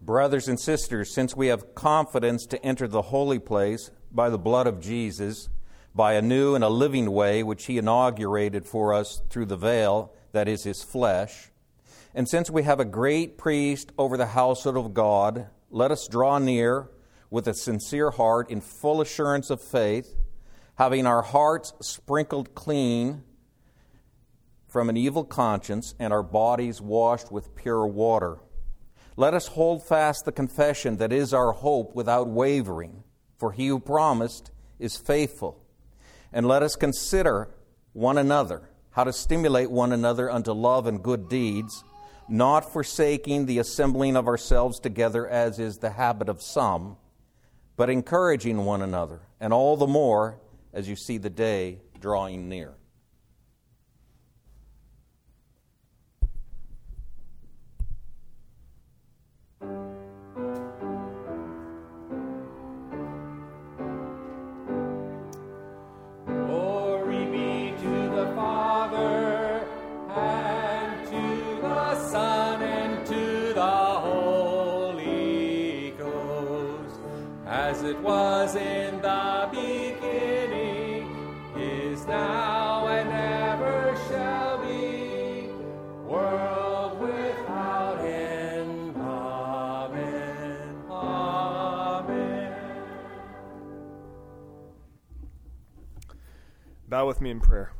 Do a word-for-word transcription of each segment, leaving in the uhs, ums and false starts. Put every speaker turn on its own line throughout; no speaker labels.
Brothers and sisters, since we have confidence to enter the holy place by the blood of Jesus, by a new and a living way which he inaugurated for us through the veil, that is his flesh, and since we have a great priest over the household of God, let us draw near with a sincere heart in full assurance of faith, having our hearts sprinkled clean from an evil conscience and our bodies washed with pure water. Let us hold fast the confession that is our hope without wavering, for he who promised is faithful. And let us consider one another, how to stimulate one another unto love and good deeds, not forsaking the assembling of ourselves together as is the habit of some, but encouraging one another, and all the more as you see the day drawing near.
As it was in the beginning, is now, and ever shall be, world without end. Amen. Amen.
Bow with me in prayer.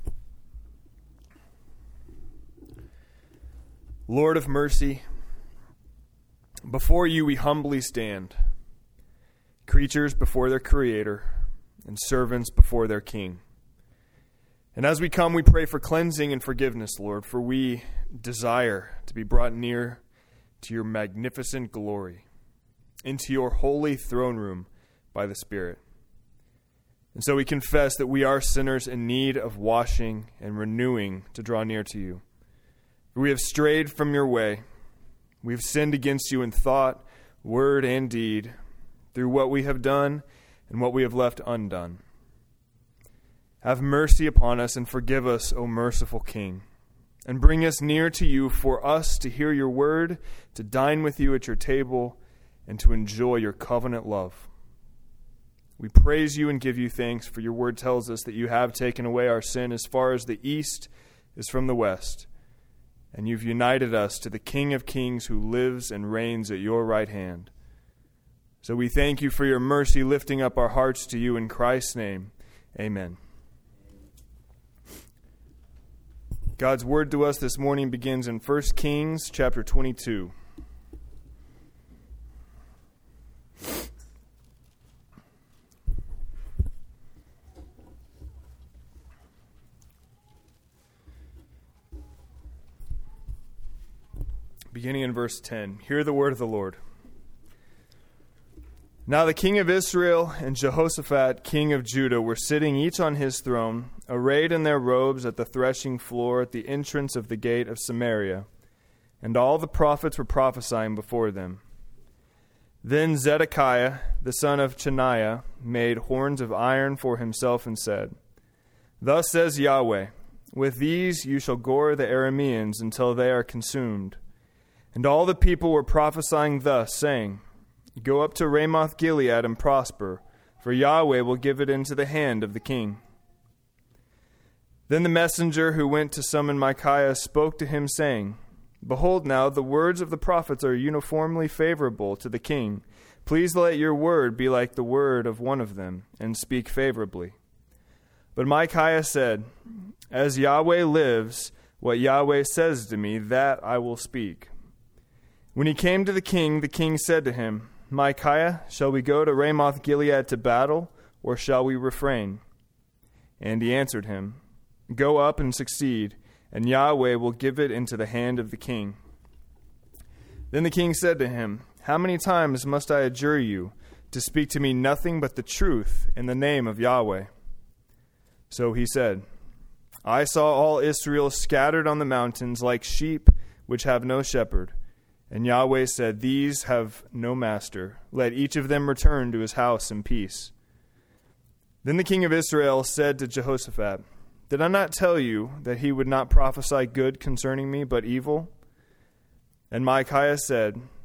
Lord of mercy, before you we humbly stand, creatures before their Creator, and servants before their King. And as we come, we pray for cleansing and forgiveness, Lord, for we desire to be brought near to your magnificent glory, into your holy throne room by the Spirit. And so we confess that we are sinners in need of washing and renewing to draw near to you. For we have strayed from your way. We have sinned against you in thought, word, and deed, through what we have done and what we have left undone. Have mercy upon us and forgive us, O merciful King, and bring us near to you for us to hear your word, to dine with you at your table, and to enjoy your covenant love. We praise you and give you thanks, for your word tells us that you have taken away our sin as far as the east is from the west, and you've united us to the King of Kings who lives and reigns at your right hand. So we thank you for your mercy, lifting up our hearts to you in Christ's name. Amen. God's word to us this morning begins in First Kings chapter twenty-two. Beginning in verse ten. Hear the word of the Lord. Now the king of Israel and Jehoshaphat, king of Judah, were sitting each on his throne, arrayed in their robes at the threshing floor at the entrance of the gate of Samaria, and all the prophets were prophesying before them. Then Zedekiah, the son of Chenaanah, made horns of iron for himself and said, Thus says Yahweh, with these you shall gore the Arameans until they are consumed. And all the people were prophesying thus, saying, Go up to Ramoth Gilead and prosper, for Yahweh will give it into the hand of the king. Then the messenger who went to summon Micaiah spoke to him, saying, Behold now, the words of the prophets are uniformly favorable to the king. Please let your word be like the word of one of them, and speak favorably. But Micaiah said, As Yahweh lives, what Yahweh says to me, that I will speak. When he came to the king, the king said to him, Micaiah, shall we go to Ramoth Gilead to battle, or shall we refrain? And he answered him, Go up and succeed, and Yahweh will give it into the hand of the king. Then the king said to him, How many times must I adjure you to speak to me nothing but the truth in the name of Yahweh? So he said, I saw all Israel scattered on the mountains like sheep which have no shepherd. And Yahweh said, These have no master. Let each of them return to his house in peace. Then the king of Israel said to Jehoshaphat, Did I not tell you that he would not prophesy good concerning me, but evil? And Micaiah said,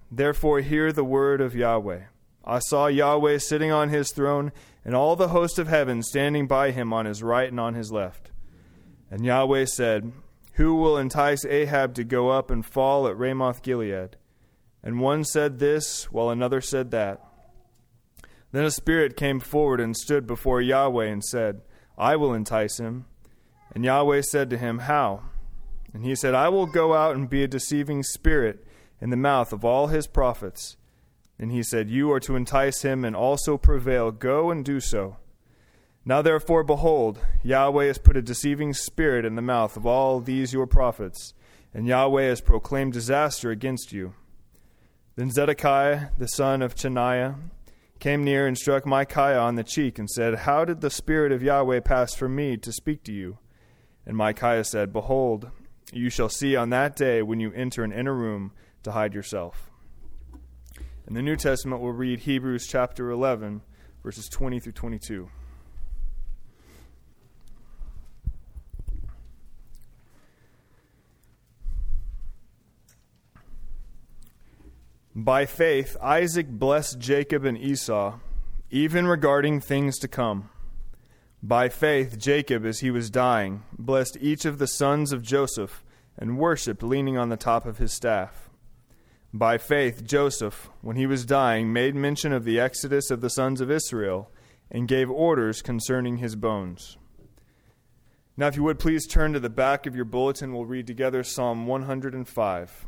Therefore hear the word of Yahweh. I saw Yahweh sitting on his throne, and all the host of heaven standing by him on his right and on his left. And Yahweh said, Who will entice Ahab to go up and fall at Ramoth Gilead? And one said this, while another said that. Then a spirit came forward and stood before Yahweh and said, I will entice him. And Yahweh said to him, How? And he said, I will go out and be a deceiving spirit in the mouth of all his prophets. And he said, You are to entice him and also prevail. Go and do so. Now therefore, behold, Yahweh has put a deceiving spirit in the mouth of all these your prophets, and Yahweh has proclaimed disaster against you. Then Zedekiah, the son of Chenaanah, came near and struck Micaiah on the cheek and said, How did the Spirit of Yahweh pass from me to speak to you? And Micaiah said, Behold, you shall see on that day when you enter an inner room to hide yourself. In the New Testament, we'll read Hebrews chapter eleven, verses twenty through twenty-two. By faith, Isaac blessed Jacob and Esau, even regarding things to come. By faith, Jacob, as he was dying, blessed each of the sons of Joseph and worshipped leaning on the top of his staff. By faith, Joseph, when he was dying, made mention of the exodus of the sons of Israel and gave orders concerning his bones. Now, if you would please turn to the back of your bulletin, we'll read together Psalm one hundred five.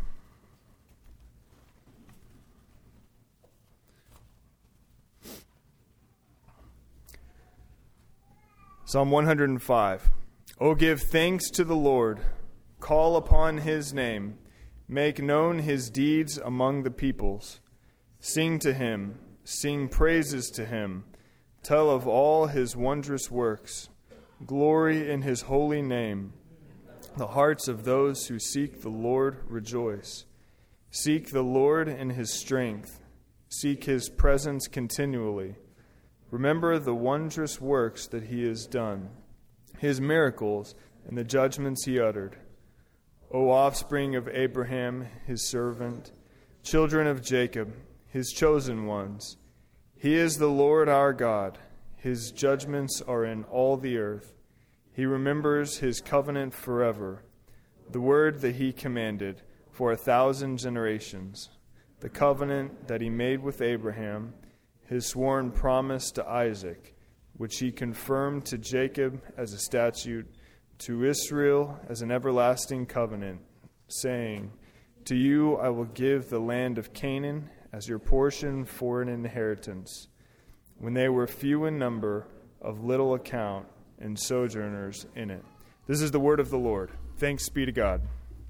Psalm one hundred five. O give thanks to the Lord, call upon his name, make known his deeds among the peoples. Sing to him, sing praises to him, tell of all his wondrous works. Glory in his holy name. The hearts of those who seek the Lord rejoice. Seek the Lord in his strength. Seek his presence continually. Remember the wondrous works that he has done, his miracles and the judgments he uttered. O offspring of Abraham, his servant, children of Jacob, his chosen ones. He is the Lord our God. His judgments are in all the earth. He remembers his covenant forever, the word that he commanded for a thousand generations, the covenant that he made with Abraham, his sworn promise to Isaac, which he confirmed to Jacob as a statute, to Israel as an everlasting covenant, saying, To you I will give the land of Canaan as your portion for an inheritance. When they were few in number, of little account, and sojourners in it. This is the word of the Lord. Thanks be to God.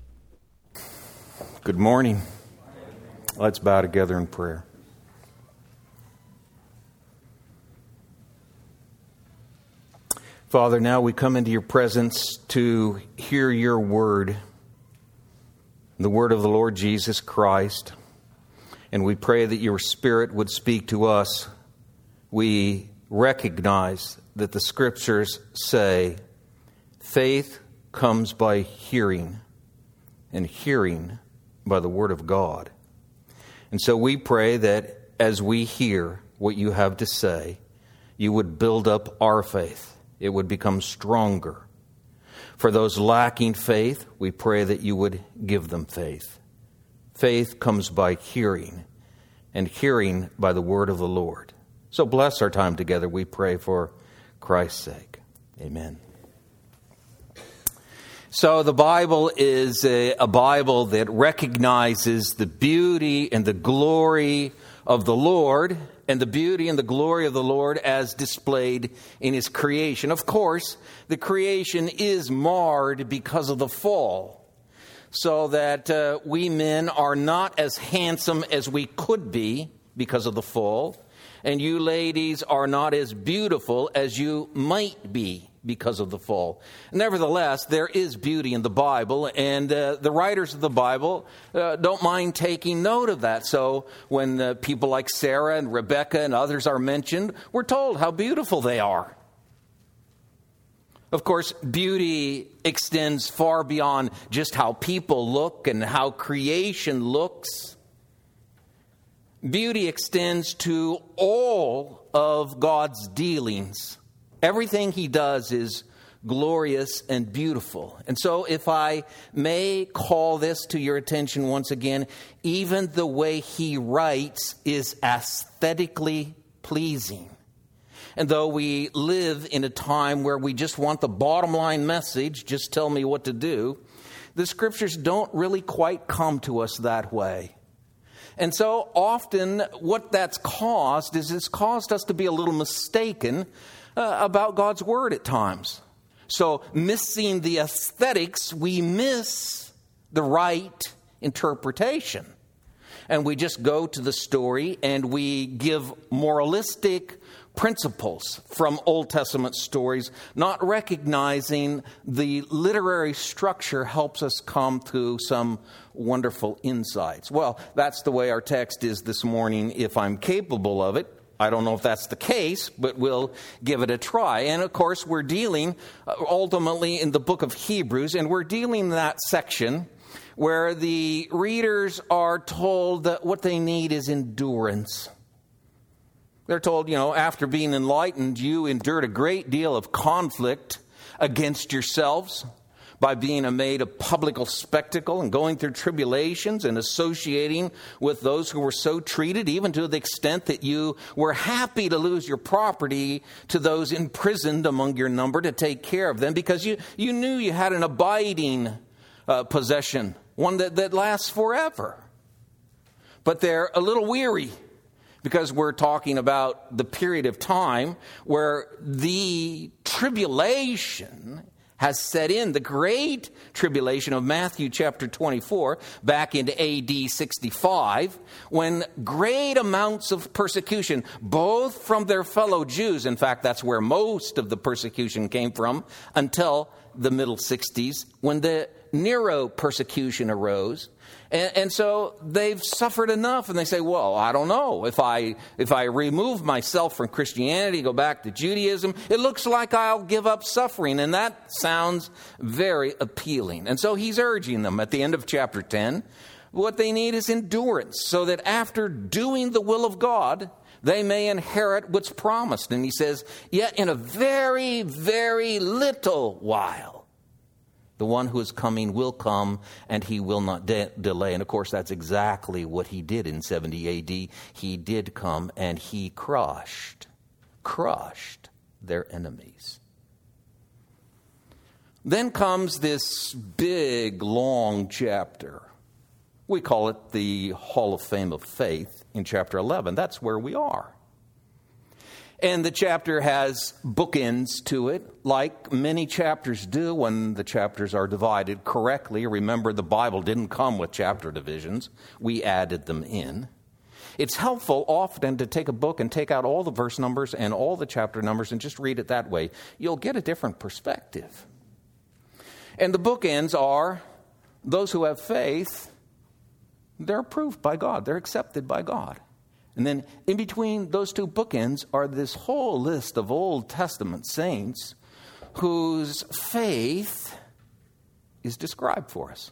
Good morning. Let's bow together in prayer. Father, now we come into your presence to hear your word, the word of the Lord Jesus Christ, and we pray that your Spirit would speak to us. We recognize that the Scriptures say faith comes by hearing, and hearing by the word of God. And so we pray that as we hear what you have to say, you would build up our faith. It would become stronger. For those lacking faith, we pray that you would give them faith. Faith comes by hearing, and hearing by the word of the Lord. So bless our time together, we pray, for Christ's sake. Amen. So the Bible is a, a Bible that recognizes the beauty and the glory of the Lord, and the beauty and the glory of the Lord as displayed in his creation. Of course, the creation is marred because of the fall, so that uh, we men are not as handsome as we could be because of the fall, and you ladies are not as beautiful as you might be because of the fall. Nevertheless, there is beauty in the Bible, and uh, the writers of the Bible uh, don't mind taking note of that. So when uh, people like Sarah and Rebecca and others are mentioned, we're told how beautiful they are. Of course, beauty extends far beyond just how people look and how creation looks. Beauty extends to all of God's dealings. Everything he does is glorious and beautiful. And so if I may call this to your attention once again, even the way he writes is aesthetically pleasing. And though we live in a time where we just want the bottom line message, just tell me what to do, the scriptures don't really quite come to us that way. And so often what that's caused is it's caused us to be a little mistaken uh, about God's word at times. So missing the aesthetics, we miss the right interpretation. And we just go to the story and we give moralistic principles from Old Testament stories, not recognizing the literary structure helps us come to some wonderful insights. Well, that's the way our text is this morning, if I'm capable of it. I don't know if that's the case, but we'll give it a try. And of course, we're dealing ultimately in the book of Hebrews, and we're dealing in that section where the readers are told that what they need is endurance. They're told, you know, after being enlightened, you endured a great deal of conflict against yourselves by being made a public spectacle and going through tribulations and associating with those who were so treated, even to the extent that you were happy to lose your property to those imprisoned among your number to take care of them, because you, you knew you had an abiding uh, possession, one that, that lasts forever. But they're a little weary, because we're talking about the period of time where the tribulation has set in, the great tribulation of Matthew chapter twenty-four, back into A D sixty-five, when great amounts of persecution, both from their fellow Jews, in fact, that's where most of the persecution came from, until the middle sixties, when the Nero persecution arose. And, and so they've suffered enough, and they say, well, I don't know. If I if I remove myself from Christianity, go back to Judaism, it looks like I'll give up suffering. And that sounds very appealing. And so he's urging them at the end of chapter ten, what they need is endurance, so that after doing the will of God, they may inherit what's promised. And he says, yet in a very, very little while, the one who is coming will come, and he will not de- delay. And of course, that's exactly what he did in seventy A D. He did come, and he crushed, crushed their enemies. Then comes this big, long chapter. We call it the Hall of Fame of Faith in chapter eleven. That's where we are. And the chapter has bookends to it, like many chapters do when the chapters are divided correctly. Remember, the Bible didn't come with chapter divisions. We added them in. It's helpful often to take a book and take out all the verse numbers and all the chapter numbers and just read it that way. You'll get a different perspective. And the bookends are those who have faith, they're approved by God. They're accepted by God. And then in between those two bookends are this whole list of Old Testament saints whose faith is described for us.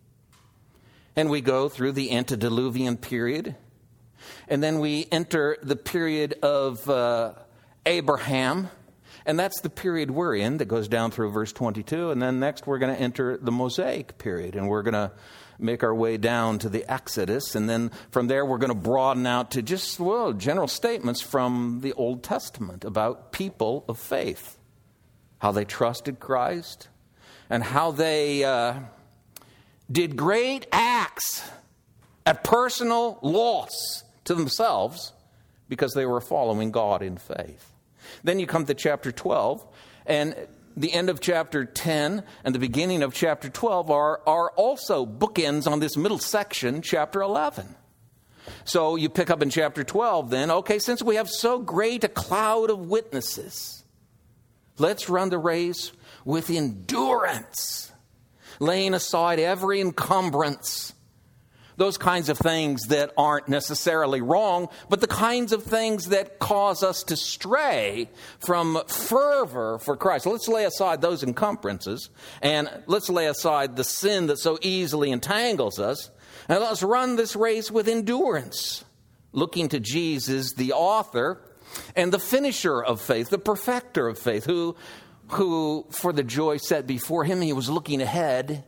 And we go through the antediluvian period. And then we enter the period of uh, Abraham. And that's the period we're in that goes down through verse twenty-two. And then next we're going to enter the Mosaic period. And we're going to make our way down to the Exodus, and then from there we're going to broaden out to just, well, general statements from the Old Testament about people of faith, how they trusted Christ, and how they uh, did great acts at personal loss to themselves because they were following God in faith. Then you come to chapter twelve, and the end of chapter ten and the beginning of chapter twelve are, are also bookends on this middle section, chapter eleven. So you pick up in chapter twelve then, okay, since we have so great a cloud of witnesses, let's run the race with endurance, laying aside every encumbrance. Those kinds of things that aren't necessarily wrong, but the kinds of things that cause us to stray from fervor for Christ. So let's lay aside those encumbrances, and let's lay aside the sin that so easily entangles us, and let's run this race with endurance, looking to Jesus, the author and the finisher of faith, the perfecter of faith, who, who for the joy set before him, he was looking ahead.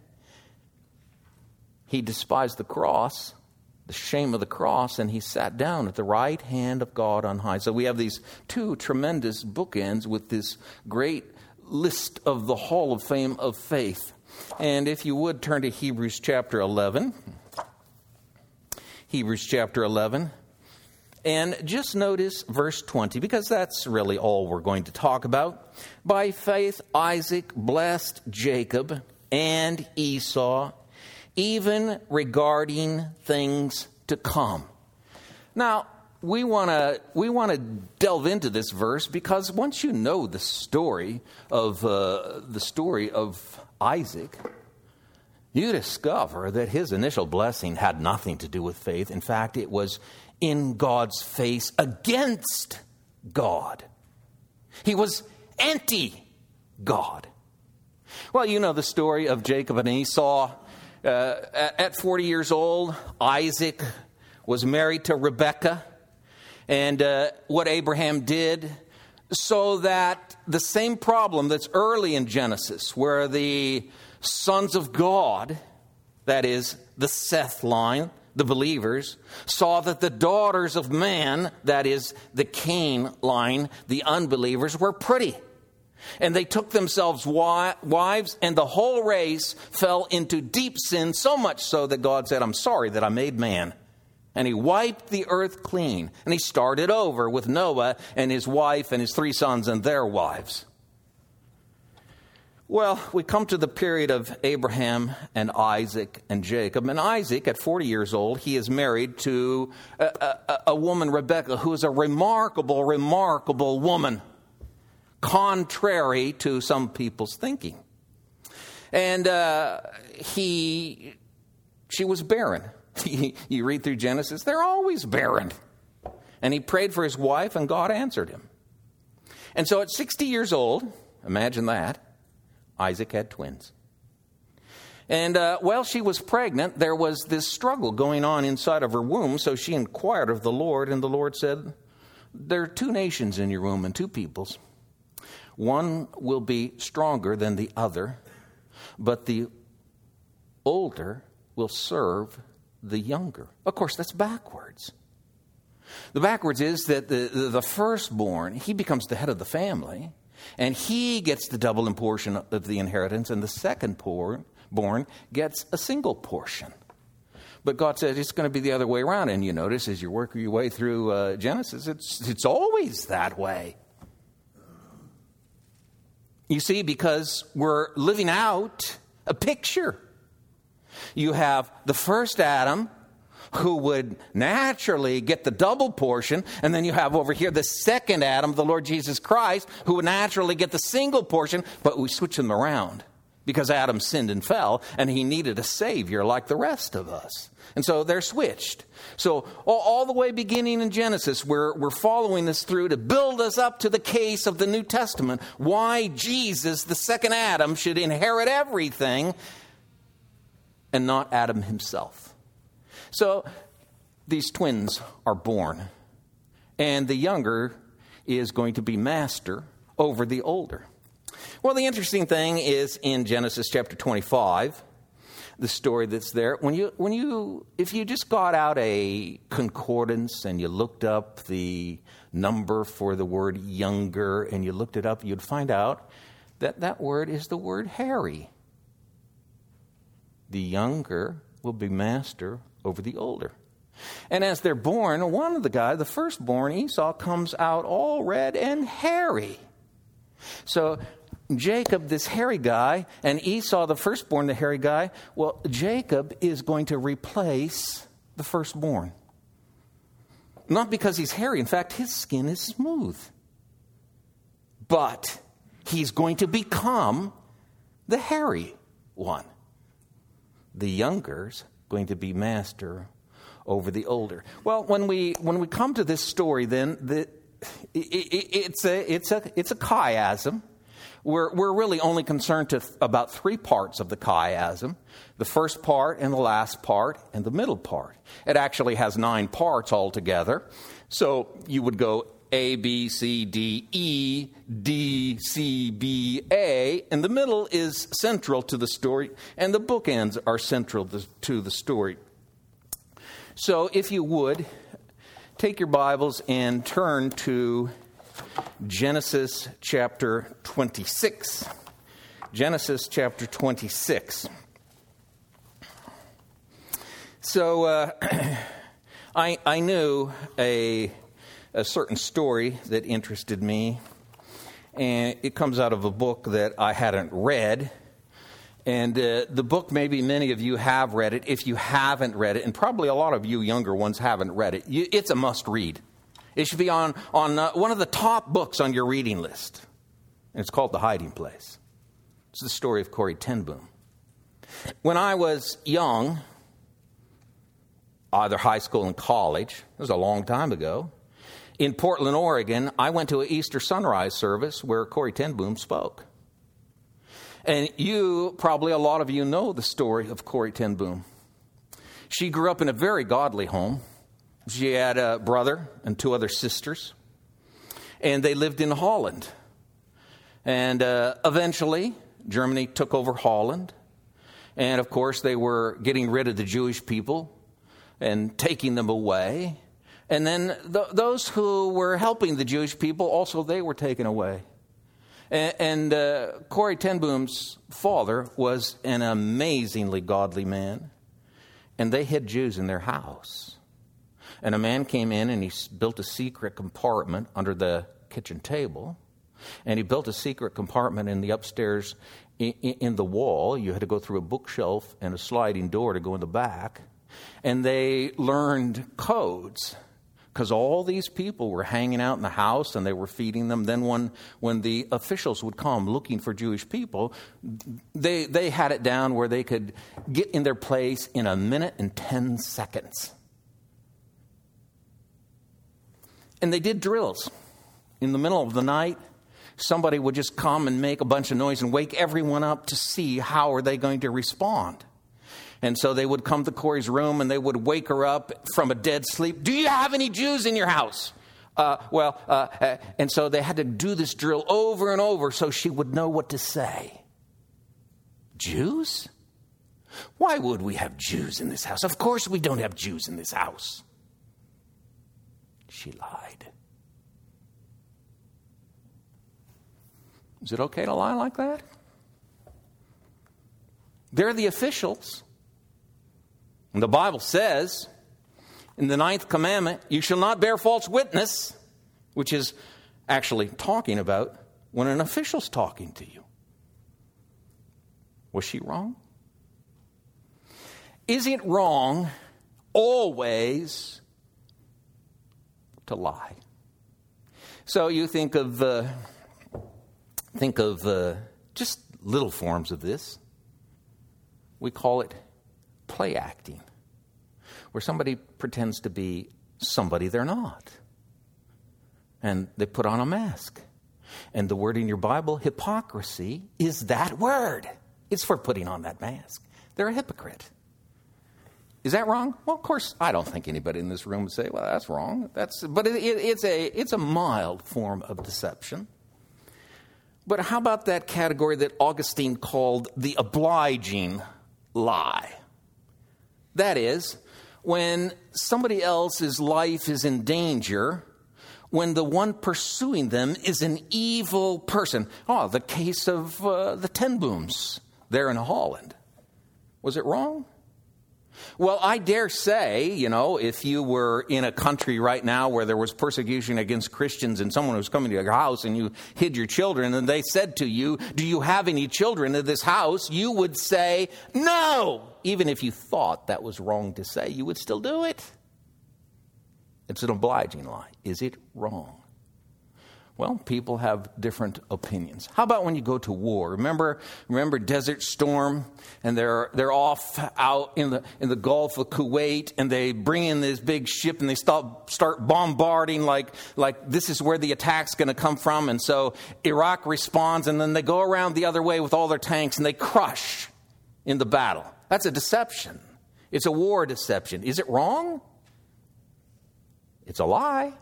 He despised the cross, the shame of the cross, and he sat down at the right hand of God on high. So we have these two tremendous bookends with this great list of the Hall of Fame of faith. And if you would turn to Hebrews chapter eleven. Hebrews chapter eleven. And just notice verse twenty, because that's really all we're going to talk about. By faith, Isaac blessed Jacob and Esau, even regarding things to come. Now, we want to we want to delve into this verse because once you know the story of uh, the story of Isaac, you discover that his initial blessing had nothing to do with faith. In fact, it was in God's face against God. He was anti-God. Well, you know the story of Jacob and Esau. Uh, at forty years old, Isaac was married to Rebekah. And uh, what Abraham did, so that the same problem that's early in Genesis, where the sons of God, that is, the Seth line, the believers, saw that the daughters of man, that is, the Cain line, the unbelievers, were pretty. And they took themselves wives, and the whole race fell into deep sin, so much so that God said, I'm sorry that I made man. And he wiped the earth clean. And he started over with Noah and his wife and his three sons and their wives. Well, we come to the period of Abraham and Isaac and Jacob. And Isaac, at forty years old, he is married to a, a, a woman, Rebekah, who is a remarkable, remarkable woman, contrary to some people's thinking. And uh, he, she was barren. You read through Genesis, they're always barren. And he prayed for his wife, and God answered him. And so at sixty years old, imagine that, Isaac had twins. And uh, while she was pregnant, there was this struggle going on inside of her womb. So she inquired of the Lord, and the Lord said, there are two nations in your womb and two peoples. One will be stronger than the other, but the older will serve the younger. Of course, that's backwards. The backwards is that the, the, the firstborn, he becomes the head of the family, and he gets the double portion of the inheritance, and the second born gets a single portion. But God said it's going to be the other way around, and you notice as you work your way through uh, Genesis, it's it's always that way. You see, because we're living out a picture. You have the first Adam, who would naturally get the double portion, and then you have over here the second Adam, the Lord Jesus Christ, who would naturally get the single portion, but we switch them around because Adam sinned and fell, and he needed a Savior like the rest of us. And so they're switched. So all, all the way beginning in Genesis, we're, we're following this through to build us up to the case of the New Testament, why Jesus, the second Adam, should inherit everything and not Adam himself. So these twins are born, and the younger is going to be master over the older. Well, the interesting thing is in Genesis chapter twenty-five, the story that's there. When you, when you, if you just got out a concordance and you looked up the number for the word younger and you looked it up, you'd find out that that word is the word hairy. The younger will be master over the older. And as they're born, one of the guys, the firstborn, Esau, comes out all red and hairy. So Jacob, this hairy guy, and Esau, the firstborn, the hairy guy, well, Jacob is going to replace the firstborn. Not because he's hairy. In fact, his skin is smooth. But he's going to become the hairy one. The younger's going to be master over the older. Well, when we when we come to this story, then the, it, it, it's a it's a it's a chiasm, we're, we're really only concerned to th- about three parts of the chiasm. The first part and the last part and the middle part. It actually has nine parts altogether. So you would go A, B, C, D, E, D, C, B, A, and the middle is central to the story, and the bookends are central to the story. So if you would, take your Bibles and turn to Genesis chapter twenty-six. Genesis chapter twenty-six. So uh, I, I knew a, a certain story that interested me, and it comes out of a book that I hadn't read. And uh, the book, maybe many of you have read it. If you haven't read it, and probably a lot of you younger ones haven't read it, you, it's a must-read. It should be on, on uh, one of the top books on your reading list. And it's called The Hiding Place. It's the story of Corrie ten Boom. When I was young, either high school and college, it was a long time ago, in Portland, Oregon, I went to an Easter sunrise service where Corrie ten Boom spoke. And you, probably a lot of you know the story of Corrie ten Boom. She grew up in a very godly home. She had a brother and two other sisters, and they lived in Holland. And uh, eventually, Germany took over Holland, and of course, they were getting rid of the Jewish people and taking them away. And then th- those who were helping the Jewish people, also they were taken away. And, and uh, Corrie ten Boom's father was an amazingly godly man, and they hid Jews in their house. And a man came in and he built a secret compartment under the kitchen table. And he built a secret compartment in the upstairs in, in the wall. You had to go through a bookshelf and a sliding door to go in the back. And they learned codes because all these people were hanging out in the house and they were feeding them. Then when, when the officials would come looking for Jewish people, they, they had it down where they could get in their place in a minute and ten seconds. And they did drills. In the middle of the night, somebody would just come and make a bunch of noise and wake everyone up to see how are they going to respond. And so they would come to Corrie's room and they would wake her up from a dead sleep. Do you have any Jews in your house? Uh, well, uh, uh, and so they had to do this drill over and over so she would know what to say. Jews? Why would we have Jews in this house? Of course we don't have Jews in this house. She lied. Is it okay to lie like that? They're the officials. And the Bible says, in the ninth commandment, you shall not bear false witness, which is actually talking about when an official's talking to you. Was she wrong? Is it wrong always to lie? So you think of uh, think of uh, just little forms of this. We call it play acting, where somebody pretends to be somebody they're not, and they put on a mask. And the word in your Bible, hypocrisy, is that word. It's for putting on that mask. They're a hypocrite. Is that wrong? Well, of course, I don't think anybody in this room would say, well, that's wrong. That's, but it, it, it's a it's a mild form of deception. But how about that category that Augustine called the obliging lie? That is, when somebody else's life is in danger, when the one pursuing them is an evil person. Oh, the case of uh, the ten Booms there in Holland. Was it wrong? Well, I dare say, you know, if you were in a country right now where there was persecution against Christians and someone was coming to your house and you hid your children and they said to you, do you have any children in this house? You would say, no. Even if you thought that was wrong to say, you would still do it. It's an obliging lie. Is it wrong? Well, people have different opinions. How about when you go to war? Remember, remember Desert Storm, and they're they're off out in the in the Gulf of Kuwait, and they bring in this big ship, and they start start bombarding like like this is where the attack's going to come from, and so Iraq responds, and then they go around the other way with all their tanks, and they crush in the battle. That's a deception. It's a war deception. Is it wrong? It's a lie.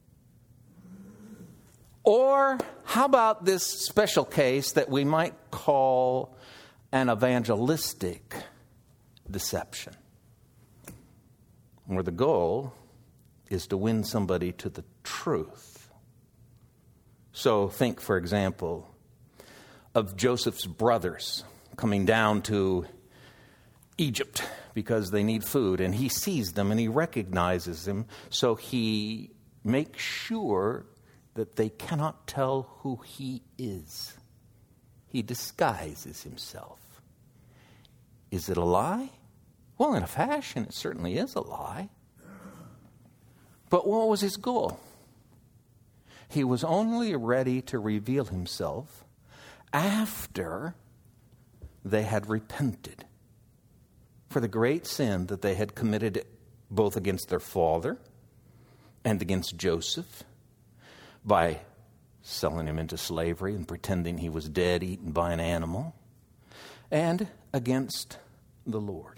Or how about this special case that we might call an evangelistic deception, where the goal is to win somebody to the truth? So think, for example, of Joseph's brothers coming down to Egypt because they need food, and he sees them and he recognizes them, so he makes sure that they cannot tell who he is. He disguises himself. Is it a lie? Well, in a fashion, it certainly is a lie. But what was his goal? He was only ready to reveal himself after they had repented for the great sin that they had committed both against their father and against Joseph, by selling him into slavery and pretending he was dead, eaten by an animal, and against the Lord.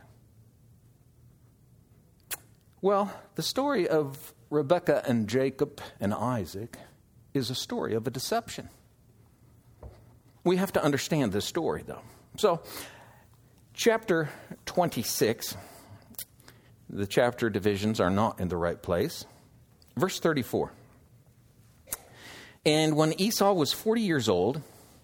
Well, the story of Rebekah and Jacob and Isaac is a story of a deception. We have to understand this story, though. So, chapter twenty-six, the chapter divisions are not in the right place. Verse thirty-four. And when Esau was forty years old,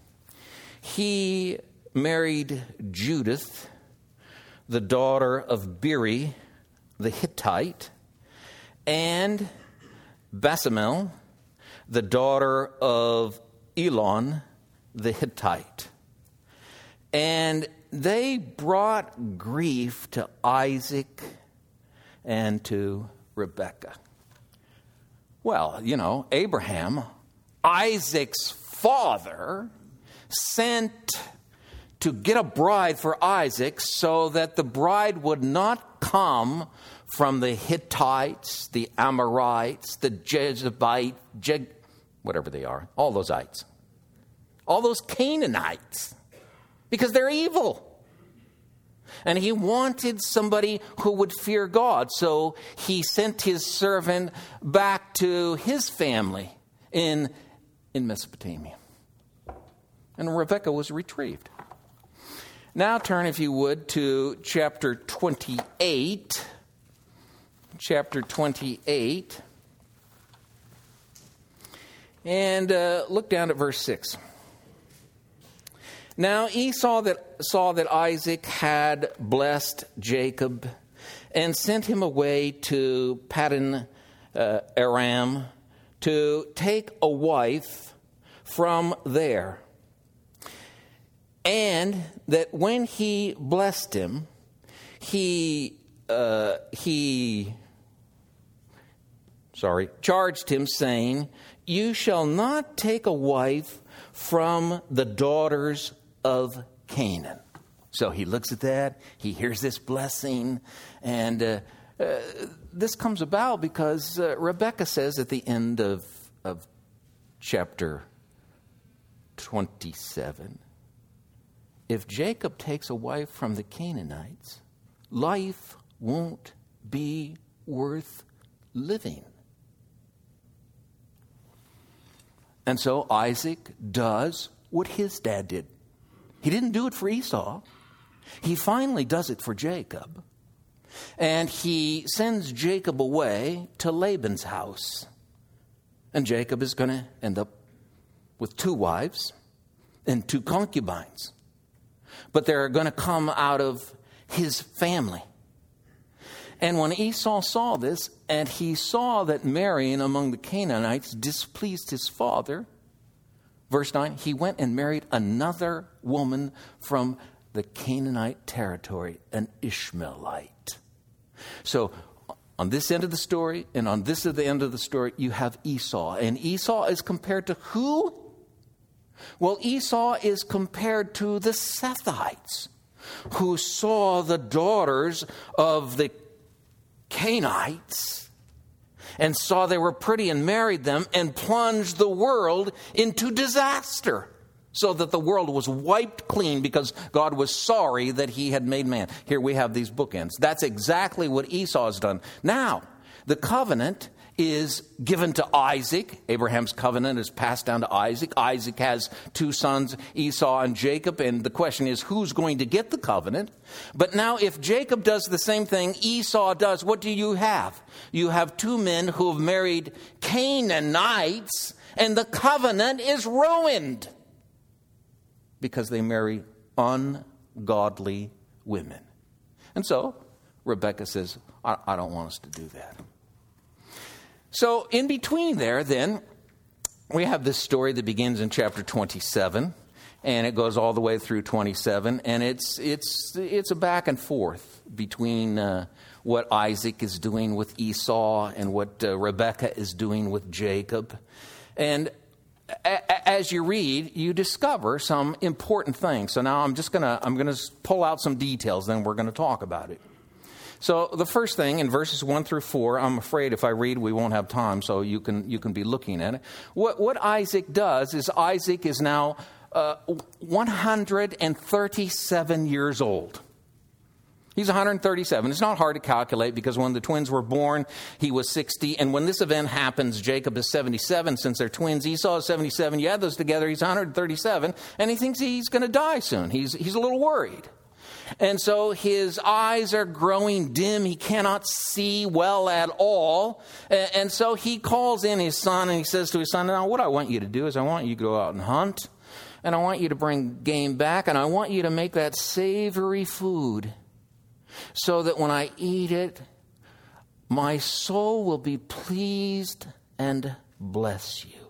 he married Judith, the daughter of Beeri, the Hittite, and Basemel, the daughter of Elon, the Hittite. And they brought grief to Isaac and to Rebekah. Well, you know, Abraham, Isaac's father, sent to get a bride for Isaac so that the bride would not come from the Hittites, the Amorites, the Jezebites, Je- whatever they are, all those ites, all those Canaanites, because they're evil. And he wanted somebody who would fear God, so he sent his servant back to his family in, in Mesopotamia. And Rebekah was retrieved. Now turn, if you would, to chapter twenty-eight. Chapter twenty-eight. And uh, look down at verse six. Now Esau that, saw that Isaac had blessed Jacob and sent him away to Paddan uh, Aram to take a wife from there. And that when he blessed him, he uh, he sorry charged him, saying, "You shall not take a wife from the daughters of Canaan." So he looks at that, he hears this blessing, and uh, uh, this comes about because uh, Rebekah says at the end of, of chapter twenty-seven, if Jacob takes a wife from the Canaanites, life won't be worth living. And so Isaac does what his dad did. He didn't do it for Esau. He finally does it for Jacob. And he sends Jacob away to Laban's house. And Jacob is going to end up with two wives and two concubines. But they're going to come out of his family. And when Esau saw this, and he saw that marrying among the Canaanites displeased his father, verse nine, he went and married another woman from the Canaanite territory, an Ishmaelite. So On this end of the story and on this at the end of the story, you have Esau. And Esau is compared to who? Well, Esau is compared to the Sethites, who saw the daughters of the Canaanites and saw they were pretty and married them and plunged the world into disaster, so that the world was wiped clean because God was sorry that he had made man. Here we have these bookends. That's exactly what Esau has done. Now, the covenant is given to Isaac. Abraham's covenant is passed down to Isaac. Isaac has two sons, Esau and Jacob, and the question is, who's going to get the covenant? But now if Jacob does the same thing Esau does, what do you have? You have two men who have married Canaanites, and the covenant is ruined because they marry ungodly women. And so Rebekah says, I, I don't want us to do that. So in between there, then, we have this story that begins in chapter twenty-seven, and it goes all the way through twenty-seven, and it's it's it's a back and forth between uh, what Isaac is doing with Esau and what uh, Rebekah is doing with Jacob. And a- as you read, you discover some important things. So now I'm just gonna I'm gonna pull out some details, then we're gonna talk about it. So the first thing in verses one through four, I'm afraid if I read, we won't have time, so you can you can be looking at it. What, what Isaac does is Isaac is now uh, one hundred thirty-seven years old. He's one hundred thirty-seven. It's not hard to calculate because when the twins were born, he was sixty. And when this event happens, Jacob is seventy-seven. Since they're twins, Esau is seventy-seven. You add those together, he's one hundred thirty-seven. And he thinks he's going to die soon. He's, he's a little worried. And so his eyes are growing dim. He cannot see well at all. And so he calls in his son and he says to his son, now what I want you to do is I want you to go out and hunt. And I want you to bring game back. And I want you to make that savory food so that when I eat it, my soul will be pleased and bless you.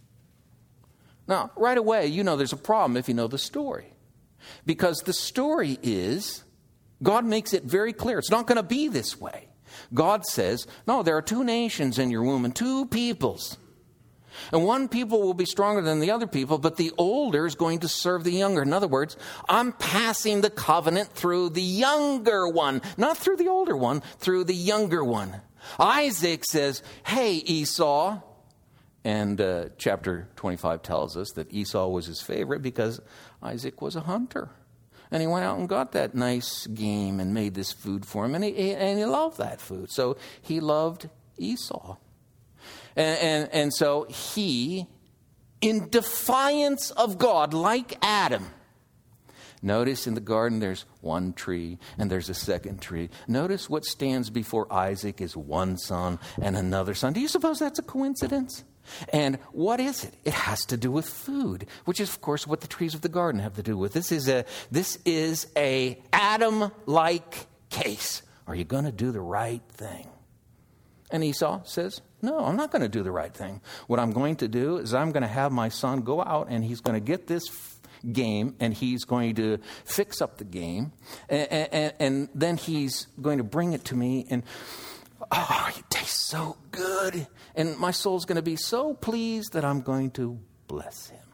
Now, right away, you know there's a problem if you know the story. Because the story is, God makes it very clear. It's not going to be this way. God says, no, there are two nations in your womb and two peoples. And one people will be stronger than the other people, but the older is going to serve the younger. In other words, I'm passing the covenant through the younger one, not through the older one, through the younger one. Isaac says, hey, Esau. And uh, chapter twenty-five tells us that Esau was his favorite because Isaac was a hunter. And he went out and got that nice game and made this food for him. And he, and he loved that food. So he loved Esau. And, and, and so he, in defiance of God, like Adam, notice in the garden there's one tree and there's a second tree. Notice what stands before Isaac is one son and another son. Do you suppose that's a coincidence? And what is it? It has to do with food, which is, of course, what the trees of the garden have to do with. This is a this is a Adam-like case. Are you going to do the right thing? And Esau says, no, I'm not going to do the right thing. What I'm going to do is I'm going to have my son go out and he's going to get this f- game and he's going to fix up the game. And, and, and then he's going to bring it to me and, oh, it tastes so good. And my soul's going to be so pleased that I'm going to bless him.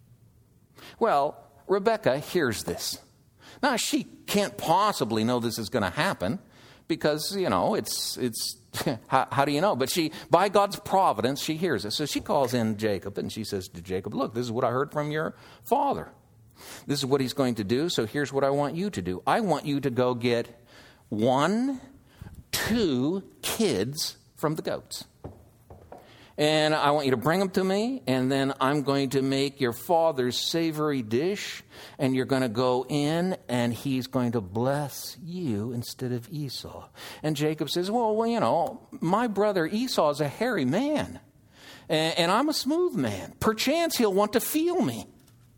Well, Rebekah hears this. Now, she can't possibly know this is going to happen because, you know, it's, it's how, how do you know? But she, by God's providence, she hears it. So she calls in Jacob and she says to Jacob, look, this is what I heard from your father. This is what he's going to do. So here's what I want you to do. I want you to go get one, two kids from the goats. And I want you to bring them to me, and then I'm going to make your father's savory dish, and you're going to go in, and he's going to bless you instead of Esau. And Jacob says, well, well you know, my brother Esau is a hairy man, and, and I'm a smooth man. Perchance he'll want to feel me.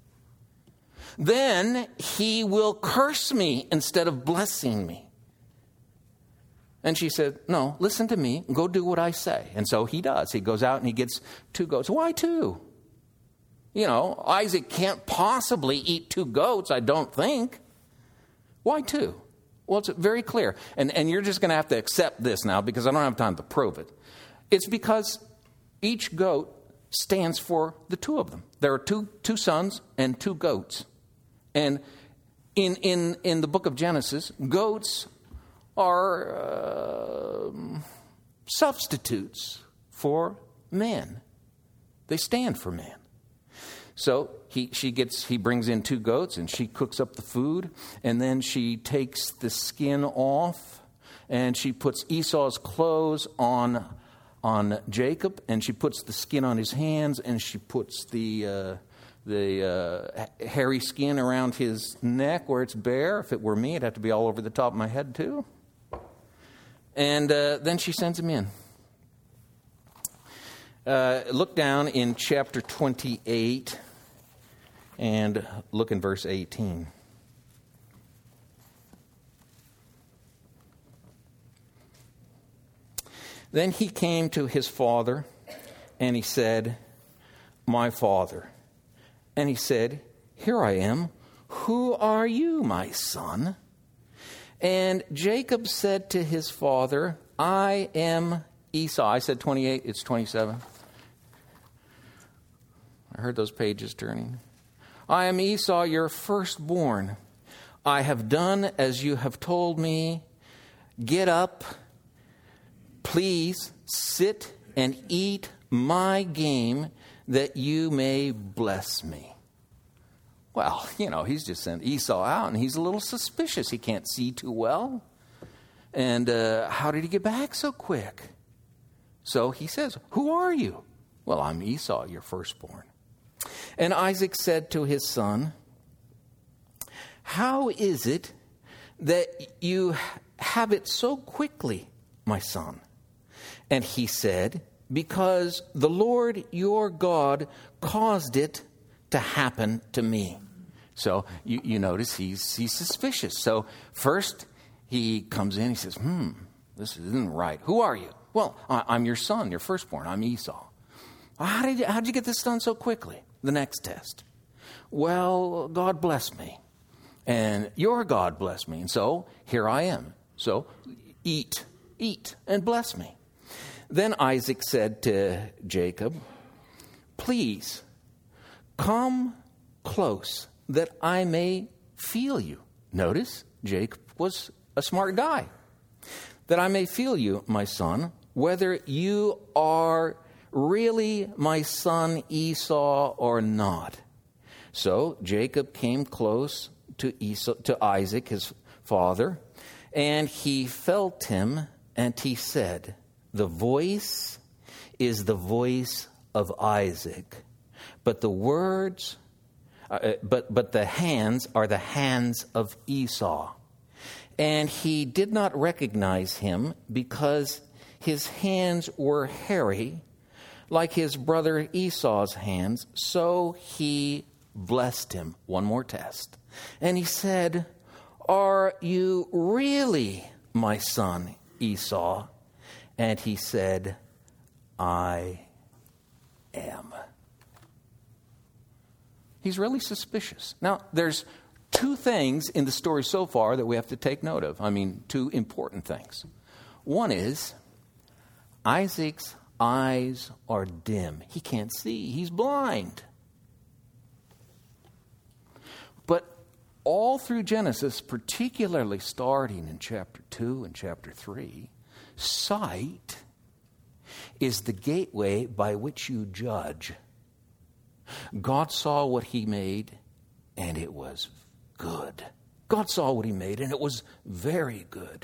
Then he will curse me instead of blessing me. And she said, no, listen to me. Go do what I say. And so he does. He goes out and he gets two goats. Why two? You know, Isaac can't possibly eat two goats, I don't think. Why two? Well, it's very clear. And, and you're just going to have to accept this now because I don't have time to prove it. It's because each goat stands for the two of them. There are two two sons and two goats. And in in, in the book of Genesis, goats are uh, substitutes for men. They stand for man. So he she gets he brings in two goats and she cooks up the food, and then she takes the skin off and she puts Esau's clothes on on Jacob, and she puts the skin on his hands, and she puts the uh, the uh, hairy skin around his neck where it's bare. If it were me, it'd have to be all over the top of my head too. And uh, then she sends him in. Uh, look down in chapter twenty-eight and look in verse eighteen. Then he came to his father, and he said, "My father." And he said, "Here I am. Who are you, my son?" And Jacob said to his father, "I am Esau." I said twenty-eight, it's twenty-seven. I heard those pages turning. "I am Esau, your firstborn. I have done as you have told me. Get up. Please sit and eat my game that you may bless me." Well, you know, he's just sent Esau out, and he's a little suspicious. He can't see too well. And uh, how did he get back so quick? So he says, "Who are you?" "Well, I'm Esau, your firstborn." And Isaac said to his son, "How is it that you have it so quickly, my son?" And he said, "Because the Lord your God caused it to happen to me." So you, you notice he's he's suspicious. So first he comes in, he says, hmm, this isn't right. "Who are you?" "Well, I, I'm your son, your firstborn. I'm Esau." How did you, how did you get this done so quickly? The next test. "Well, God bless me. And your God bless me. And so here I am. So eat, eat, and bless me." Then Isaac said to Jacob, "Please come close that I may feel you." Notice, Jacob was a smart guy. "That I may feel you, my son, whether you are really my son Esau or not." So Jacob came close to Esau, to Isaac, his father, and he felt him, and he said, "The voice is the voice of Isaac, but the words, uh, but but the hands are the hands of Esau." And he did not recognize him because his hands were hairy, like his brother Esau's hands. So he blessed him. One more test. And he said, "Are you really my son Esau?" And he said, "I am." He's really suspicious. Now, there's two things in the story so far that we have to take note of. I mean, two important things. One is Isaac's eyes are dim. He can't see. He's blind. But all through Genesis, particularly starting in chapter two and chapter three, sight is the gateway by which you judge. God saw what he made, and it was good. God saw what he made, and it was very good.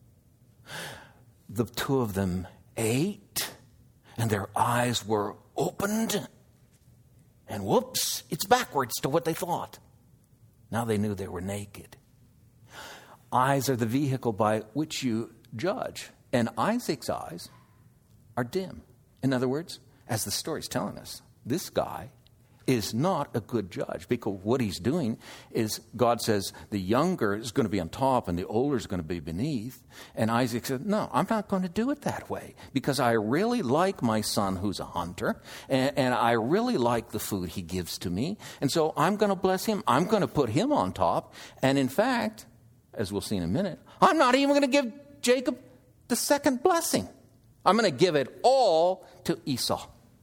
The two of them ate, and their eyes were opened, and whoops, it's backwards to what they thought. Now they knew they were naked. Eyes are the vehicle by which you judge. And Isaac's eyes are dim. In other words, as the story's telling us, this guy is not a good judge, because what he's doing is God says the younger is going to be on top and the older is going to be beneath. And Isaac said, "No, I'm not going to do it that way, because I really like my son who's a hunter, and, and I really like the food he gives to me. And so I'm going to bless him. I'm going to put him on top. And in fact, as we'll see in a minute, I'm not even going to give Jacob the second blessing. I'm going to give it all to Esau.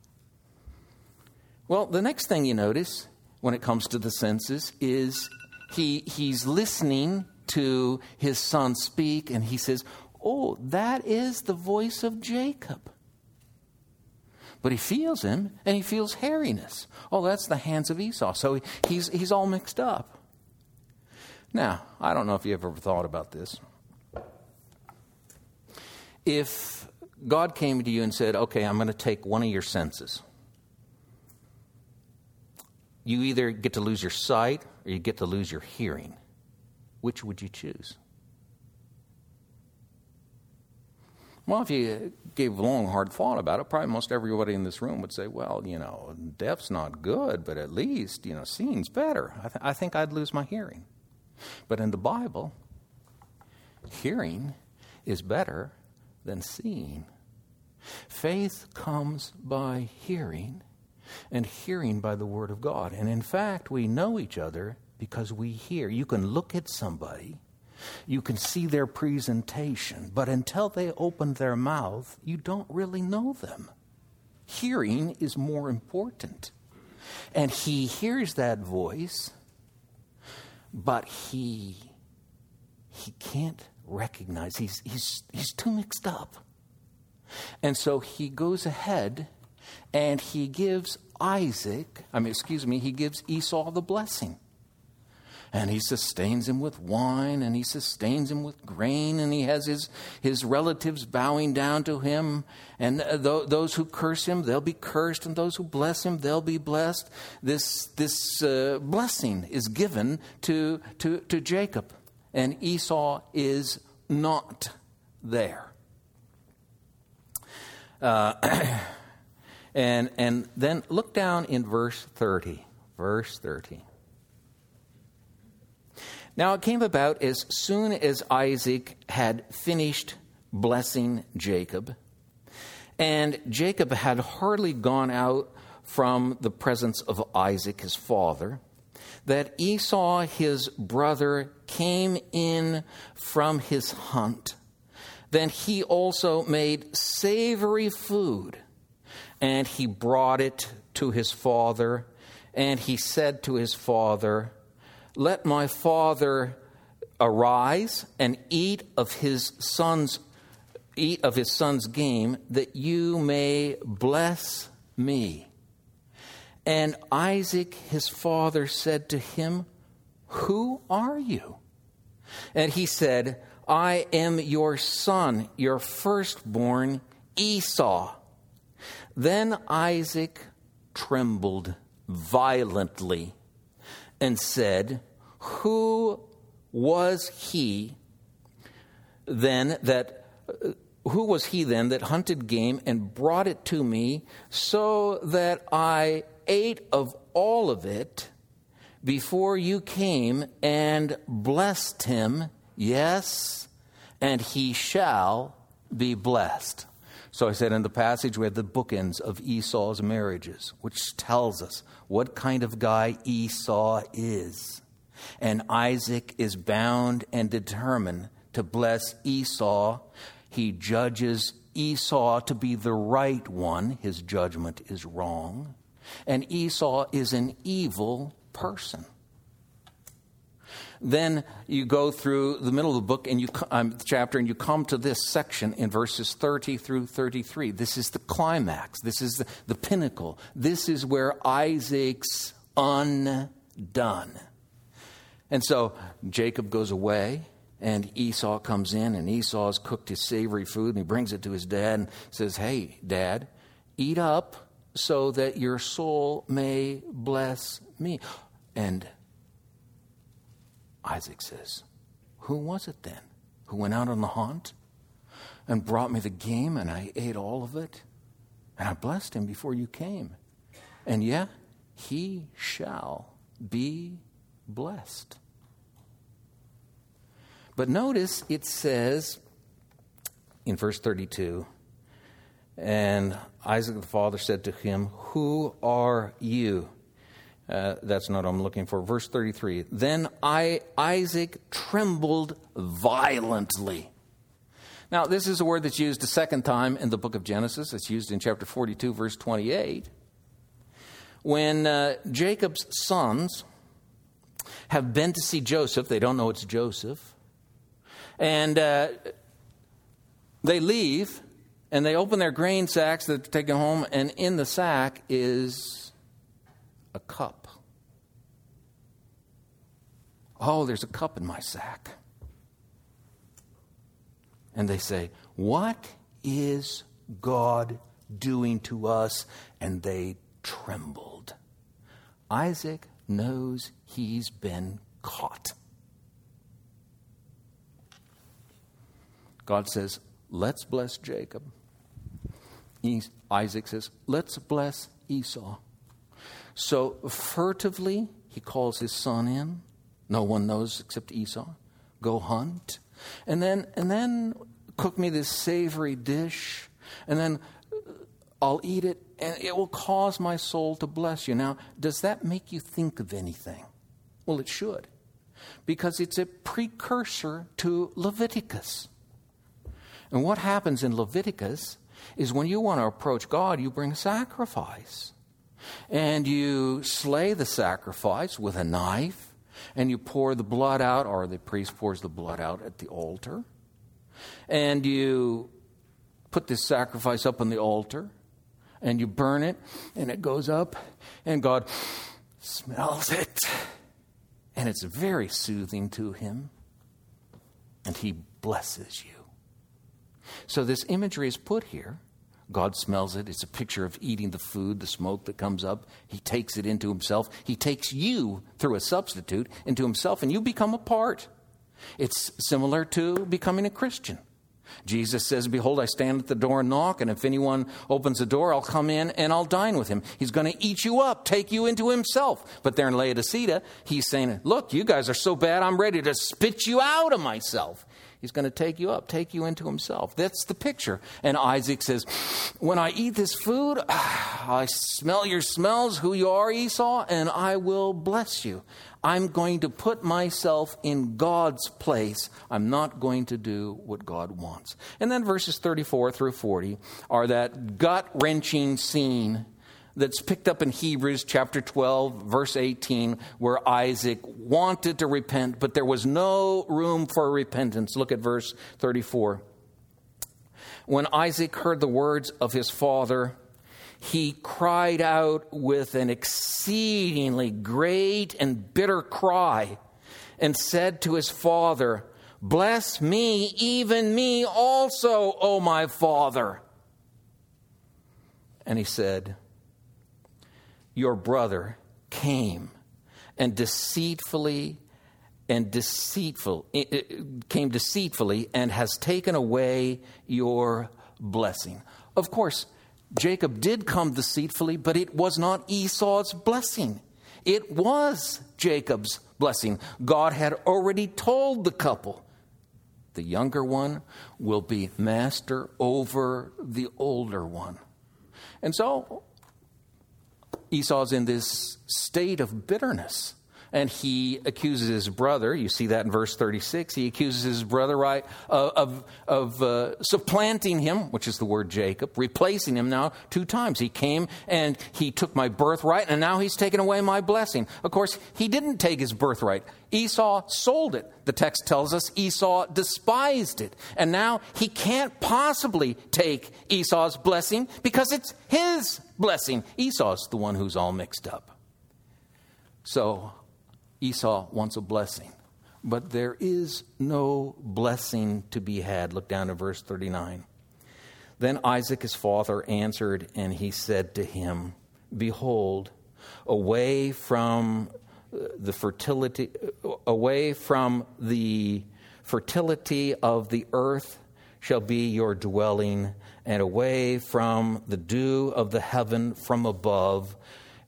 Well, the next thing you notice when it comes to the senses is he he's listening to his son speak, and he says, oh, that is the voice of Jacob. But he feels him, and he feels hairiness. Oh, that's the hands of Esau. So he's he's all mixed up. Now, I don't know if you've ever thought about this. If God came to you and said, okay, I'm going to take one of your senses. You either get to lose your sight or you get to lose your hearing. Which would you choose? Well, if you gave long, hard thought about it, probably most everybody in this room would say, well, you know, deaf's not good, but at least, you know, seeing's better. I, th- I think I'd lose my hearing. But in the Bible, hearing is better than seeing. Faith comes by hearing, and hearing by the Word of God. And in fact, we know each other because we hear. You can look at somebody, you can see their presentation, but until they open their mouth, you don't really know them. Hearing is more important. And he hears that voice, but he he can't recognize. He's he's he's too mixed up. And so he goes ahead and he gives Isaac, I mean, excuse me, he gives Esau the blessing. And he sustains him with wine, and he sustains him with grain, and he has his, his relatives bowing down to him. And th- those who curse him, they'll be cursed, and those who bless him, they'll be blessed. This this uh, blessing is given to, to, to Jacob, and Esau is not there. Uh, and and then look down in verse thirty. Verse thirty. Now it came about as soon as Isaac had finished blessing Jacob, and Jacob had hardly gone out from the presence of Isaac his father, that Esau his brother came in from his hunt. Then he also made savory food, and he brought it to his father, and he said to his father, let my father arise and eat of his son's eat of his son's game, that you may bless me. And Isaac his father said to him, who are you? And he said, I am your son, your firstborn, Esau. Then Isaac trembled violently and said, who was he then that uh, who was he then that hunted game and brought it to me, so that I ate of all of it before you came and blessed him? Yes, and he shall be blessed. So I said in the passage we had the bookends of Esau's marriages, which tells us what kind of guy Esau is. And Isaac is bound and determined to bless Esau. He judges Esau to be the right one. His judgment is wrong. And Esau is an evil person. Then you go through the middle of the book and you um, chapter, and you come to this section in verses thirty through thirty-three. This is the climax. This is the, the pinnacle. This is where Isaac's undone. And so Jacob goes away, and Esau comes in, and Esau has cooked his savory food, and he brings it to his dad and says, hey, Dad, eat up so that your soul may bless me. And Isaac says, who was it then who went out on the hunt and brought me the game, and I ate all of it? And I blessed him before you came. And yeah, he shall be blessed. But notice it says in verse thirty-two, and Isaac the father said to him, who are you? Uh, that's not what I'm looking for. Verse thirty-three. Then I, Isaac trembled violently. Now, this is a word that's used a second time in the book of Genesis. It's used in chapter forty-two, verse twenty-eight. When uh, Jacob's sons have been to see Joseph, they don't know it's Joseph, and uh, they leave, and they open their grain sacks that they're taking home, and in the sack is a cup. Oh, there's a cup in my sack. And they say, what is God doing to us? And they trembled. Isaac knows he's been caught. God says, let's bless Jacob. Isaac says, let's bless Esau. So furtively, he calls his son in. No one knows except Esau. Go hunt. And then, and then cook me this savory dish. And then I'll eat it, and it will cause my soul to bless you. Now, does that make you think of anything? Well, it should. Because it's a precursor to Leviticus. And what happens in Leviticus is when you want to approach God, you bring a sacrifice. And you slay the sacrifice with a knife, and you pour the blood out, or the priest pours the blood out at the altar. And you put this sacrifice up on the altar, and you burn it, and it goes up, and God smells it. And it's very soothing to him, and he blesses you. So this imagery is put here. God smells it. It's a picture of eating the food, the smoke that comes up. He takes it into himself. He takes you through a substitute into himself, and you become a part. It's similar to becoming a Christian. Jesus says, behold, I stand at the door and knock, and if anyone opens the door, I'll come in and I'll dine with him. He's going to eat you up, take you into himself. But there in Laodicea, he's saying, look, you guys are so bad, I'm ready to spit you out of myself. He's going to take you up, take you into himself. That's the picture. And Isaac says, when I eat this food, I smell your smells, who you are, Esau, and I will bless you. I'm going to put myself in God's place. I'm not going to do what God wants. And then verses thirty-four through forty are that gut-wrenching scene that's picked up in Hebrews chapter twelve, verse eighteen, where Isaac wanted to repent, but there was no room for repentance. Look at verse thirty-four. When Isaac heard the words of his father, he cried out with an exceedingly great and bitter cry and said to his father, bless me, even me also, O my father. And he said, your brother came and deceitfully and deceitful came deceitfully and has taken away your blessing. Of course, Jacob did come deceitfully, but it was not Esau's blessing. It was Jacob's blessing. God had already told the couple, the younger one will be master over the older one. And so Esau's in this state of bitterness, and he accuses his brother. You see that in verse thirty-six. He accuses his brother, right, of, of, of uh, supplanting him, which is the word Jacob, replacing him now two times. He came and he took my birthright, and now he's taken away my blessing. Of course, he didn't take his birthright. Esau sold it. The text tells us Esau despised it. And now he can't possibly take Esau's blessing because it's his blessing. Esau's the one who's all mixed up. So Esau wants a blessing, but there is no blessing to be had. Look down at verse thirty-nine. Then Isaac his father answered, and he said to him, behold, away from the fertility, away from the fertility of the earth shall be your dwelling, and away from the dew of the heaven from above,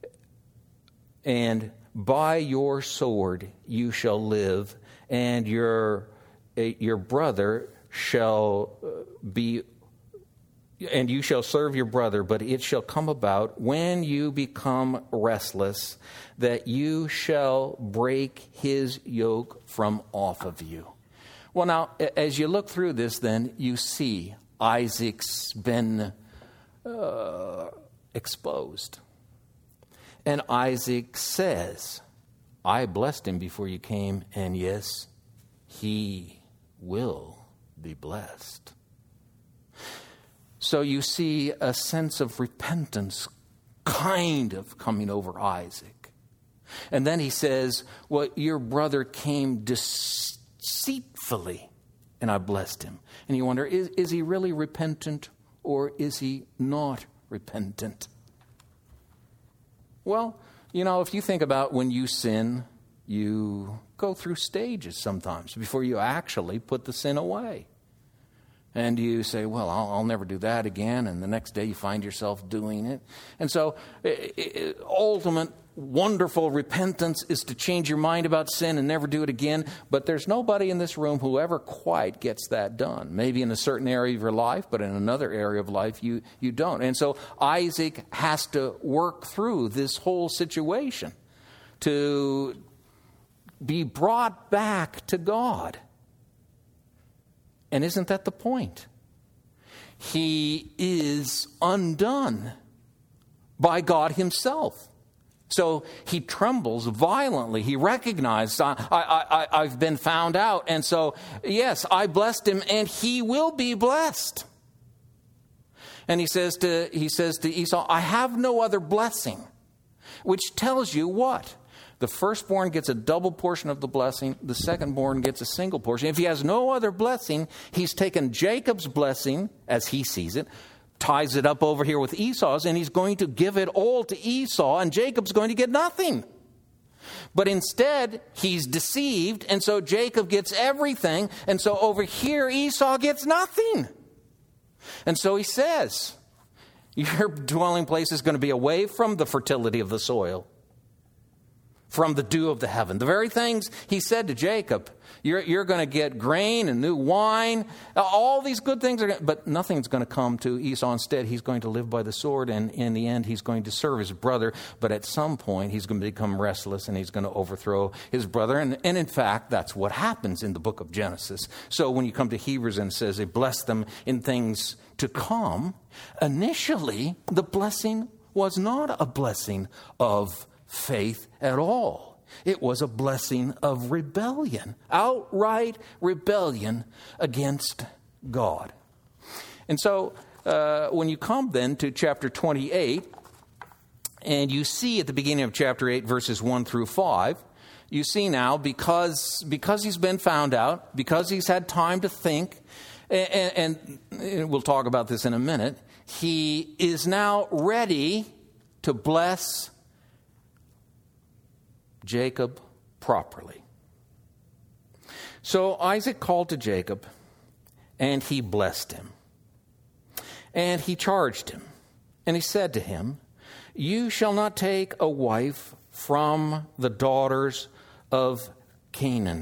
and by your sword you shall live, and your your brother shall be and you shall serve your brother, but it shall come about when you become restless that you shall break his yoke from off of you. Well, now, as you look through this, then you see Isaac's been uh, exposed. And Isaac says, I blessed him before you came, and yes, he will be blessed. So you see a sense of repentance kind of coming over Isaac. And then he says, well, your brother came deceitfully, and I blessed him. And you wonder, is, is he really repentant, or is he not repentant? Well, you know, if you think about when you sin, you go through stages sometimes before you actually put the sin away. And you say, well, I'll, I'll never do that again. And the next day you find yourself doing it. And so it, it, ultimate, wonderful repentance is to change your mind about sin and never do it again. But there's nobody in this room who ever quite gets that done. Maybe in a certain area of your life, but in another area of life you, you don't. And so Isaac has to work through this whole situation to be brought back to God. And isn't that the point? He is undone by God himself. So he trembles violently. He recognizes, I, I, I, I've been found out. And so, yes, I blessed him, and he will be blessed. And he says to, he says to Esau, I have no other blessing. Which tells you what? The firstborn gets a double portion of the blessing. The secondborn gets a single portion. If he has no other blessing, he's taken Jacob's blessing, as he sees it, ties it up over here with Esau's, and he's going to give it all to Esau, and Jacob's going to get nothing. But instead, he's deceived, and so Jacob gets everything, and so over here, Esau gets nothing. And so he says, your dwelling place is going to be away from the fertility of the soil, from the dew of the heaven. The very things he said to Jacob, you're, you're going to get grain and new wine. All these good things, are going, but nothing's going to come to Esau. Instead, he's going to live by the sword, and in the end, he's going to serve his brother. But at some point, he's going to become restless, and he's going to overthrow his brother. And, and in fact, that's what happens in the book of Genesis. So when you come to Hebrews and it says they bless them in things to come, initially, the blessing was not a blessing of faith at all. It was a blessing of rebellion, outright rebellion against God. And so uh, when you come then to chapter twenty-eight, and you see at the beginning of chapter eight, verses one through five, you see now, because, because he's been found out, because he's had time to think, and, and, and we'll talk about this in a minute, he is now ready to bless Jacob properly. So Isaac called to Jacob, and he blessed him. And he charged him, and he said to him, you shall not take a wife from the daughters of Canaan.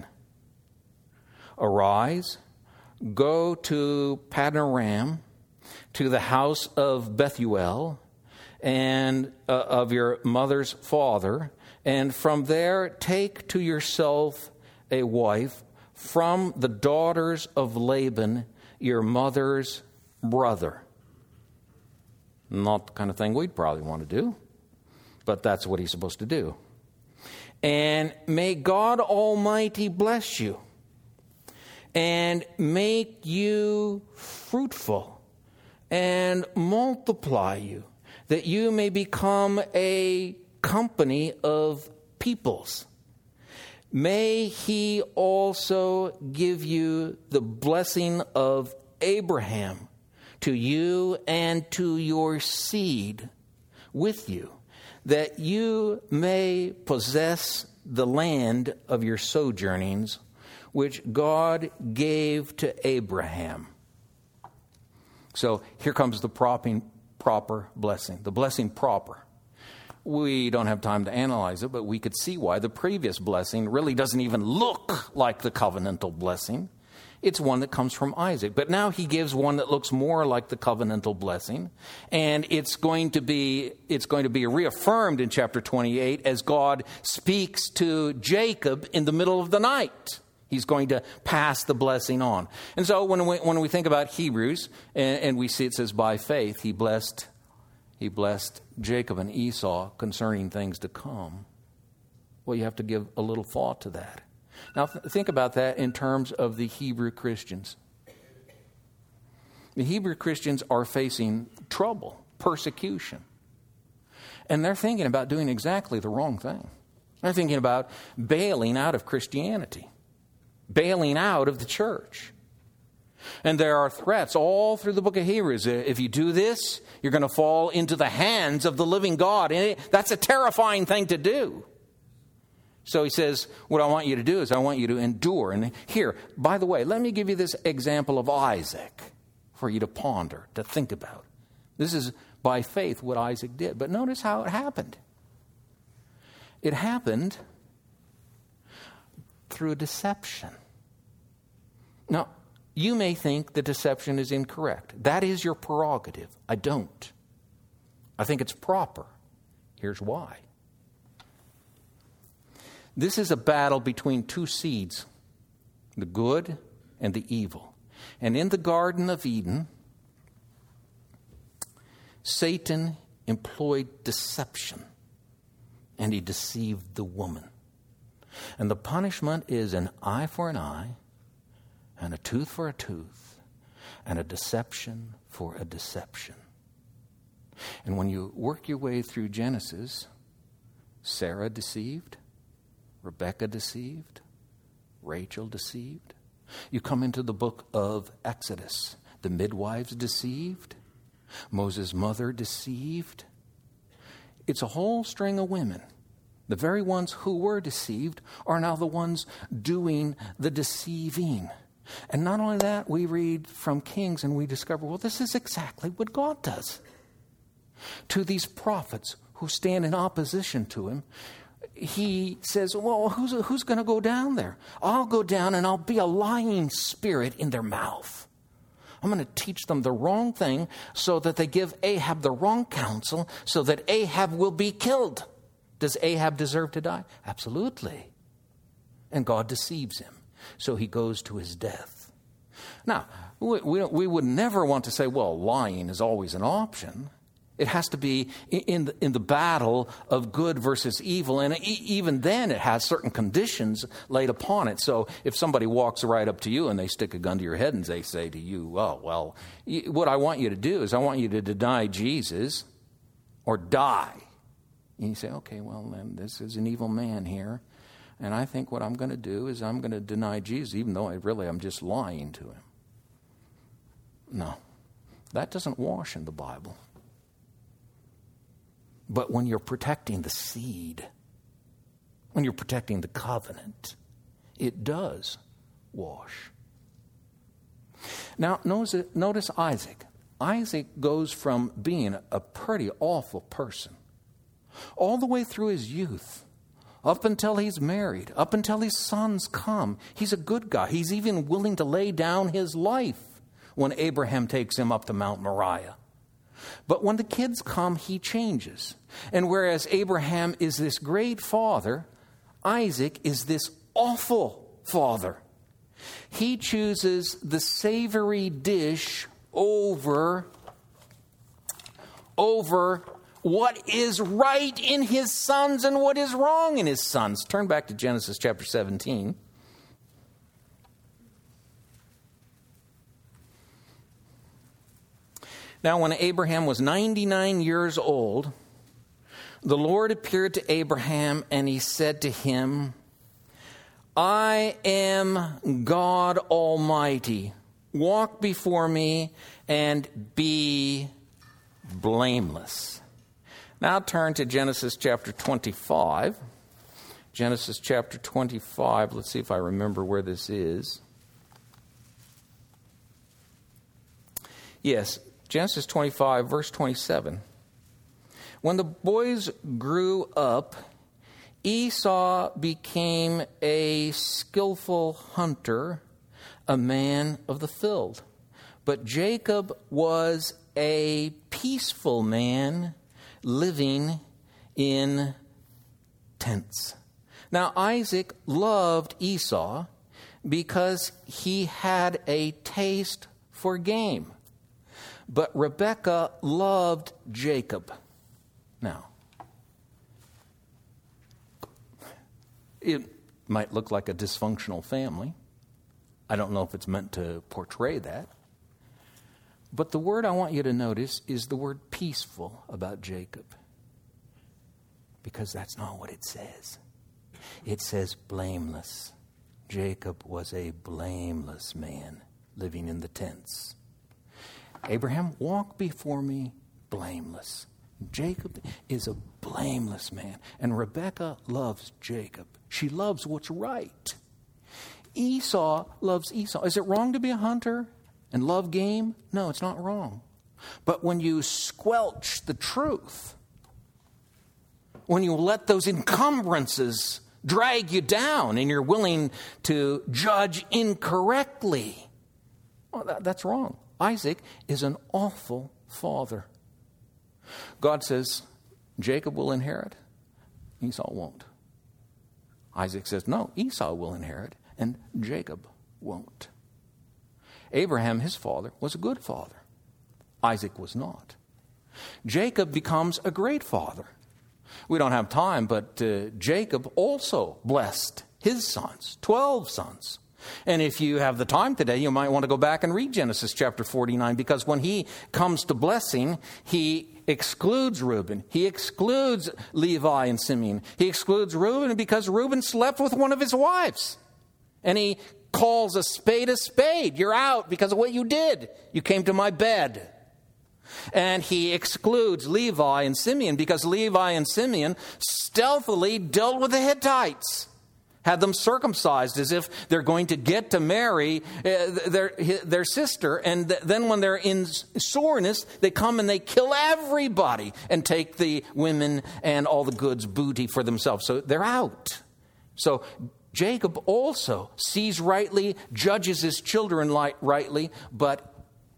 Arise, go to Paddan Aram, to the house of Bethuel, and uh, of your mother's father, and from there take to yourself a wife from the daughters of Laban, your mother's brother. Not the kind of thing we'd probably want to do, but that's what he's supposed to do. And may God Almighty bless you and make you fruitful and multiply you, that you may become a company of peoples. May he also give you the blessing of Abraham to you and to your seed with you, that you may possess the land of your sojournings, which God gave to Abraham. So here comes the proper, proper blessing, the blessing proper. We don't have time to analyze it, but we could see why the previous blessing really doesn't even look like the covenantal blessing. It's one that comes from Isaac. But now he gives one that looks more like the covenantal blessing. And it's going to be it's going to be reaffirmed in chapter twenty-eight as God speaks to Jacob in the middle of the night. He's going to pass the blessing on. And so when we, when we think about Hebrews, and, and we see it says by faith, he blessed, he blessed Jacob and Esau concerning things to come. Well, you have to give a little thought to that. Now, th- think about that in terms of the Hebrew Christians. The Hebrew Christians are facing trouble, persecution. And they're thinking about doing exactly the wrong thing. They're thinking about bailing out of Christianity, bailing out of the church. And there are threats all through the book of Hebrews. If you do this, you're going to fall into the hands of the living God. And it, that's a terrifying thing to do. So he says, what I want you to do is I want you to endure. And here, by the way, let me give you this example of Isaac for you to ponder, to think about. This is by faith what Isaac did. But notice how it happened. It happened through a deception. Now, you may think the deception is incorrect. That is your prerogative. I don't. I think it's proper. Here's why. This is a battle between two seeds, the good and the evil. And in the Garden of Eden, Satan employed deception, and he deceived the woman. And the punishment is an eye for an eye, and a tooth for a tooth, and a deception for a deception. And when you work your way through Genesis, Sarah deceived, Rebekah deceived, Rachel deceived. You come into the book of Exodus, the midwives deceived, Moses' mother deceived. It's a whole string of women. The very ones who were deceived are now the ones doing the deceiving. And not only that, we read from Kings and we discover, well, this is exactly what God does. To these prophets who stand in opposition to him, he says, well, who's, who's going to go down there? I'll go down and I'll be a lying spirit in their mouth. I'm going to teach them the wrong thing so that they give Ahab the wrong counsel so that Ahab will be killed. Does Ahab deserve to die? Absolutely. And God deceives him. So he goes to his death. Now, we, we, we would never want to say, well, lying is always an option. It has to be in the, in the battle of good versus evil. And even then, it has certain conditions laid upon it. So if somebody walks right up to you and they stick a gun to your head and they say to you, oh, well, what I want you to do is I want you to deny Jesus or die. And you say, okay, well, then this is an evil man here. And I think what I'm going to do is I'm going to deny Jesus, even though I really I'm just lying to him. No, that doesn't wash in the Bible. But when you're protecting the seed, when you're protecting the covenant, it does wash. Now, notice, notice Isaac. Isaac goes from being a pretty awful person all the way through his youth, up until he's married, up until his sons come. He's a good guy. He's even willing to lay down his life when Abraham takes him up to Mount Moriah. But when the kids come, he changes. And whereas Abraham is this great father, Isaac is this awful father. He chooses the savory dish over, over what is right in his sons and what is wrong in his sons. Turn back to Genesis chapter seventeen. Now, when Abraham was ninety-nine years old, the Lord appeared to Abraham and he said to him, I am God Almighty. Walk before me and be blameless. Now turn to Genesis chapter twenty-five. Genesis chapter twenty-five. Let's see if I remember where this is. Yes, Genesis twenty-five, verse twenty-seven. When the boys grew up, Esau became a skillful hunter, a man of the field. But Jacob was a peaceful man living in tents. Now, Isaac loved Esau because he had a taste for game. But Rebekah loved Jacob. Now, it might look like a dysfunctional family. I don't know if it's meant to portray that. But the word I want you to notice is the word peaceful about Jacob. Because that's not what it says. It says blameless. Jacob was a blameless man living in the tents. Abraham, walk before me blameless. Jacob is a blameless man. And Rebekah loves Jacob. She loves what's right. Esau loves Esau. Is it wrong to be a hunter and love game? No, it's not wrong. But when you squelch the truth, when you let those encumbrances drag you down and you're willing to judge incorrectly, well, that, that's wrong. Isaac is an awful father. God says, Jacob will inherit, Esau won't. Isaac says, no, Esau will inherit, and Jacob won't. Abraham, his father, was a good father. Isaac was not. Jacob becomes a great father. We don't have time, but uh, Jacob also blessed his sons, twelve sons. And if you have the time today, you might want to go back and read Genesis chapter forty-nine, because when he comes to blessing, he excludes Reuben. He excludes Levi and Simeon. He excludes Reuben because Reuben slept with one of his wives. And he calls a spade a spade. You're out because of what you did. You came to my bed. And he excludes Levi and Simeon because Levi and Simeon stealthily dealt with the Hittites, had them circumcised as if they're going to get to marry uh, their, their sister. And th- then when they're in soreness, they come and they kill everybody and take the women and all the goods, booty for themselves. So they're out. So Jacob also sees rightly, judges his children rightly, but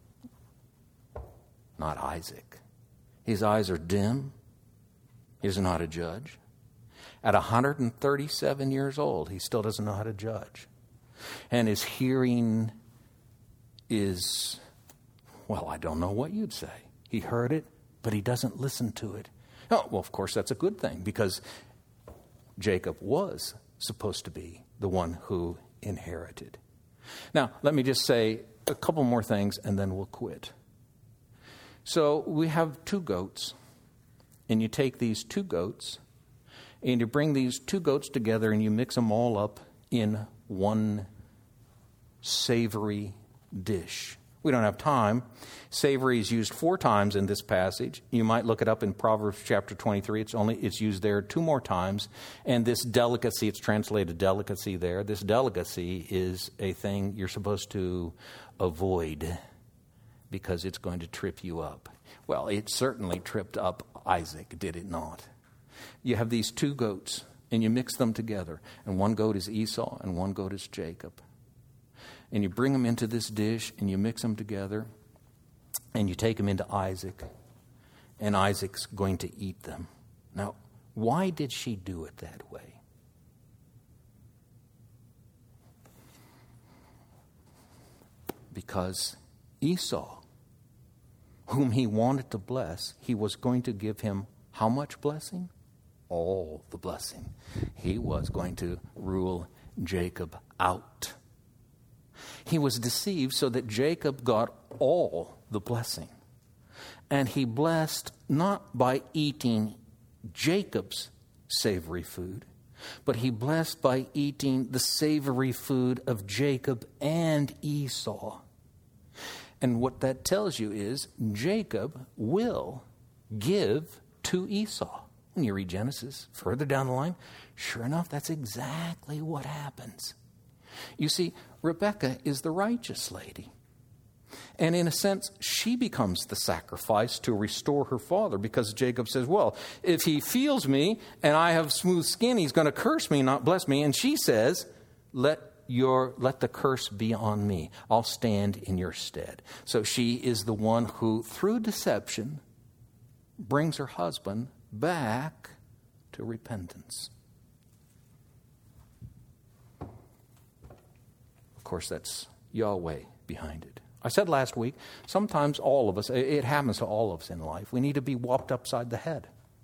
not Isaac. His eyes are dim. He doesn't know how to judge. At one hundred thirty-seven years old, he still doesn't know how to judge. And his hearing is, well, I don't know what you'd say. He heard it, but he doesn't listen to it. Oh, well, of course, that's a good thing, because Jacob was supposed to be the one who inherited. Now, let me just say a couple more things, and then we'll quit. So we have two goats, and you take these two goats, and you bring these two goats together, and you mix them all up in one savory dish. We don't have time. Savory is used four times in this passage. You might look it up in Proverbs chapter twenty-three. It's only it's used there two more times. And this delicacy, it's translated delicacy there. This delicacy is a thing you're supposed to avoid because it's going to trip you up. Well, it certainly tripped up Isaac, did it not? You have these two goats, and you mix them together. And one goat is Esau, and one goat is Jacob. And you bring them into this dish, and you mix them together, and you take them into Isaac, and Isaac's going to eat them. Now, why did she do it that way? Because Esau, whom he wanted to bless, he was going to give him how much blessing? All the blessing. He was going to rule Jacob out. He was deceived so that Jacob got all the blessing. And he blessed not by eating Jacob's savory food, but he blessed by eating the savory food of Jacob and Esau. And what that tells you is Jacob will give to Esau. When you read Genesis further down the line, sure enough, that's exactly what happens. You see, Rebekah is the righteous lady. And in a sense, she becomes the sacrifice to restore her father, because Jacob says, well, if he feels me and I have smooth skin, he's going to curse me, not bless me. And she says, let your let the curse be on me. I'll stand in your stead. So she is the one who, through deception, brings her husband back to repentance. Of course, that's Yahweh behind it. I said last week, sometimes all of us, it happens to all of us in life. We need to be whopped upside the head.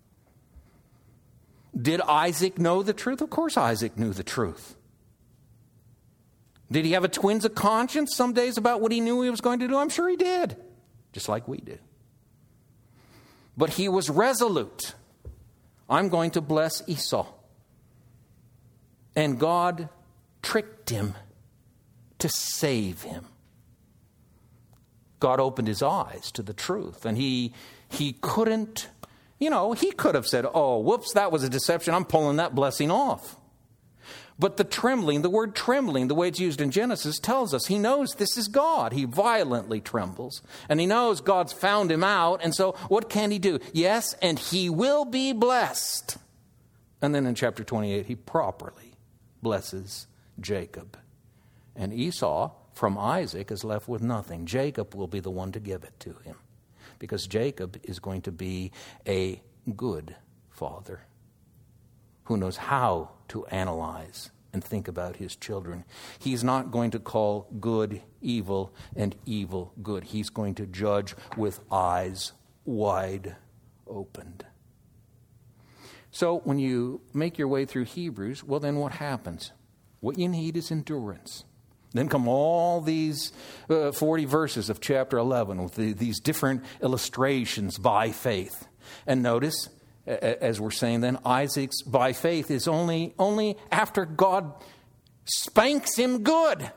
Did Isaac know the truth? Of course Isaac knew the truth. Did he have a twinge of conscience some days about what he knew he was going to do? I'm sure he did, just like we do. But he was resolute. I'm going to bless Esau. And God tricked him to save him. God opened his eyes to the truth, and he he couldn't, you know, he could have said, oh, whoops, that was a deception. I'm pulling that blessing off. But the trembling, the word trembling, the way it's used in Genesis, tells us he knows this is God. He violently trembles. And he knows God's found him out. And so what can he do? Yes, and he will be blessed. And then in chapter twenty-eight, he properly blesses Jacob. And Esau, from Isaac, is left with nothing. Jacob will be the one to give it to him. Because Jacob is going to be a good father who knows how to analyze and think about his children. He's not going to call good evil and evil good. He's going to judge with eyes wide opened. So when you make your way through Hebrews, well, then what happens? What you need is endurance. Then come all these uh, forty verses of chapter eleven with the, these different illustrations by faith. And notice, as we're saying then, Isaac's by faith is only, only after God spanks him good.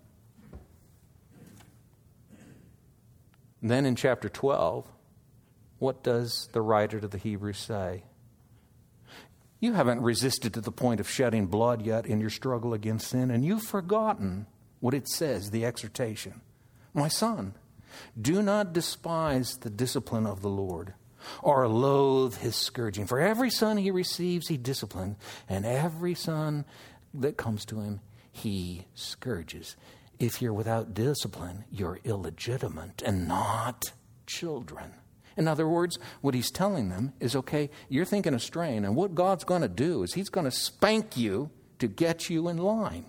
And then in chapter twelve, what does the writer to the Hebrews say? You haven't resisted to the point of shedding blood yet in your struggle against sin, and you've forgotten what it says, the exhortation. My son, do not despise the discipline of the Lord, or loathe his scourging. For every son he receives, he disciplines, and every son that comes to him, he scourges. If you're without discipline, you're illegitimate and not children. In other words, what he's telling them is, okay, you're thinking of straying, and what God's going to do is he's going to spank you to get you in line.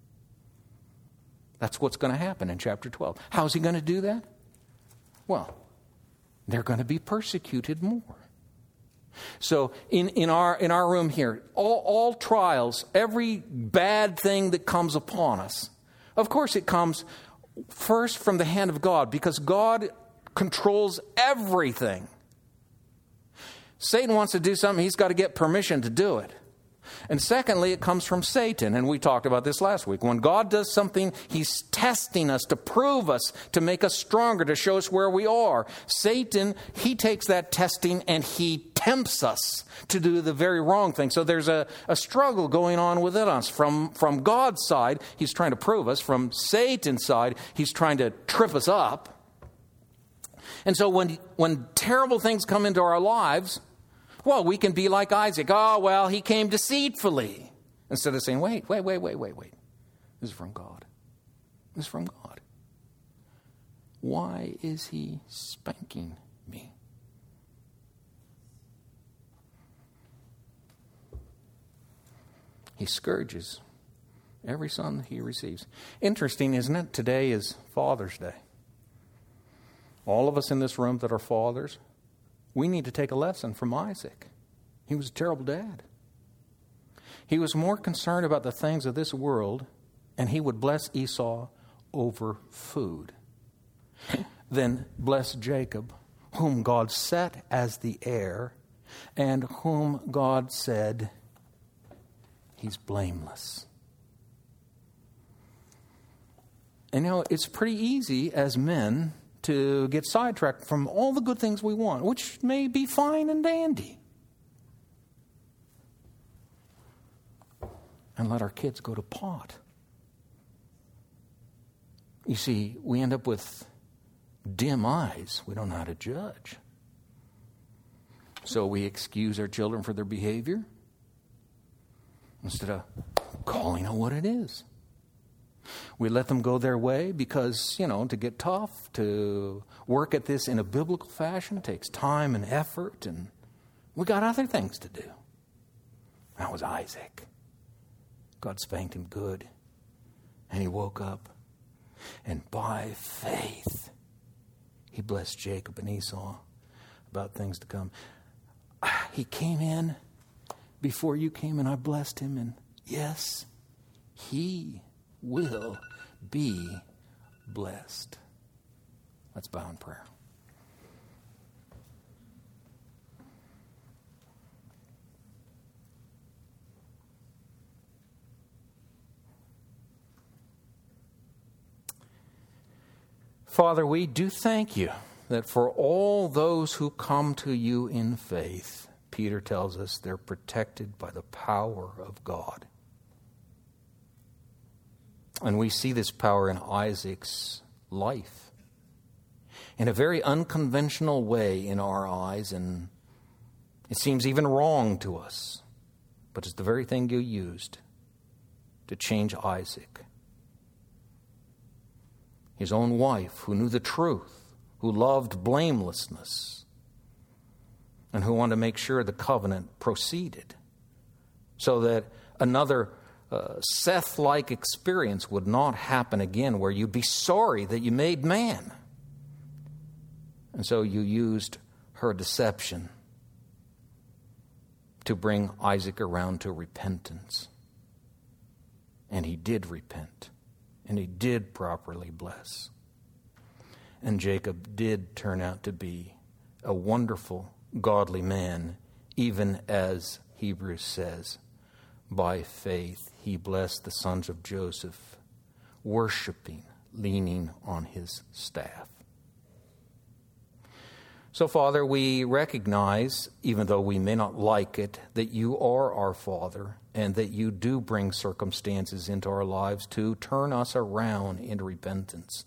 That's what's going to happen in chapter twelve. How's he going to do that? Well, they're going to be persecuted more. So in, in our in our room here, all, all trials, every bad thing that comes upon us, of course it comes first from the hand of God, because God controls everything. Satan wants to do something, he's got to get permission to do it. And secondly, it comes from Satan. And we talked about this last week. When God does something, he's testing us to prove us, to make us stronger, to show us where we are. Satan, he takes that testing and he tempts us to do the very wrong thing. So there's a, a struggle going on within us. From, from God's side, he's trying to prove us. From Satan's side, he's trying to trip us up. And so when, when terrible things come into our lives, well, we can be like Isaac. Oh, well, he came deceitfully. Instead of saying, wait, wait, wait, wait, wait, wait. This is from God. This is from God. Why is he spanking me? He scourges every son that he receives. Interesting, isn't it? Today is Father's Day. All of us in this room that are fathers, we need to take a lesson from Isaac. He was a terrible dad. He was more concerned about the things of this world, and he would bless Esau over food, than bless Jacob, whom God set as the heir, and whom God said, he's blameless. And you know, it's pretty easy as men to get sidetracked from all the good things we want, which may be fine and dandy, and let our kids go to pot. You see, we end up with dim eyes. We don't know how to judge. So we excuse our children for their behavior instead of calling out what it is. We let them go their way because, you know, to get tough, to work at this in a biblical fashion takes time and effort, and we got other things to do. That was Isaac. God spanked him good, and he woke up, and by faith, he blessed Jacob and Esau about things to come. He came in before you came, and I blessed him, and yes, he will be blessed. Let's bow in prayer. Father, we do thank you that for all those who come to you in faith, Peter tells us they're protected by the power of God. And we see this power in Isaac's life in a very unconventional way in our eyes, and it seems even wrong to us. But it's the very thing you used to change Isaac. His own wife, who knew the truth, who loved blamelessness, and who wanted to make sure the covenant proceeded so that another uh, Seth-like experience would not happen again, where you'd be sorry that you made man. And so you used her deception to bring Isaac around to repentance. And he did repent. And he did properly bless. And Jacob did turn out to be a wonderful, godly man, even as Hebrews says, by faith he blessed the sons of Joseph, worshiping, leaning on his staff. So, Father, we recognize, even though we may not like it, that you are our Father, and that you do bring circumstances into our lives to turn us around into repentance.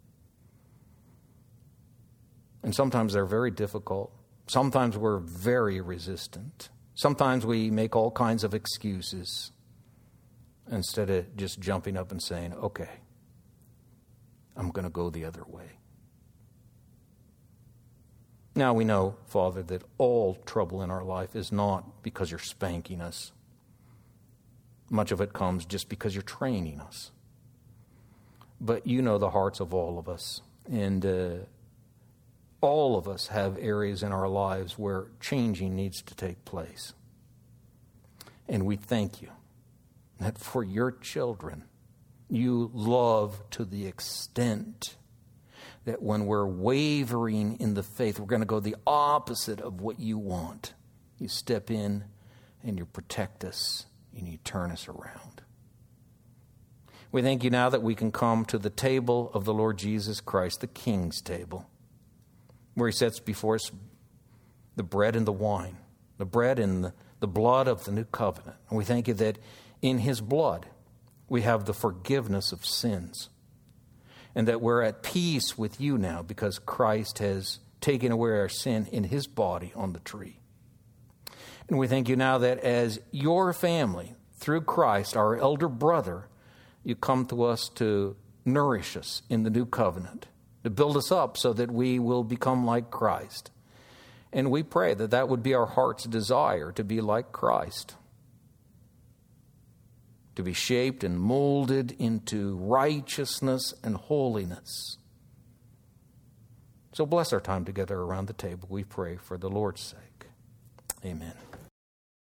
And sometimes they're very difficult. Sometimes we're very resistant. Sometimes we make all kinds of excuses instead of just jumping up and saying, okay, I'm going to go the other way. Now we know, Father, that all trouble in our life is not because you're spanking us. Much of it comes just because you're training us. But you know the hearts of all of us. And uh, all of us have areas in our lives where changing needs to take place. And we thank you that for your children, you love to the extent that when we're wavering in the faith, we're going to go the opposite of what you want. You step in and you protect us and you turn us around. We thank you now that we can come to the table of the Lord Jesus Christ, the King's table, where he sets before us the bread and the wine, the bread and the, the blood of the new covenant. And we thank you that in his blood we have the forgiveness of sins, and that we're at peace with you now because Christ has taken away our sin in his body on the tree. And we thank you now that as your family, through Christ, our elder brother, you come to us to nourish us in the new covenant, to build us up so that we will become like Christ. And we pray that that would be our heart's desire, to be like Christ, to be shaped and molded into righteousness and holiness. So bless our time together around the table, we pray, for the Lord's sake. Amen.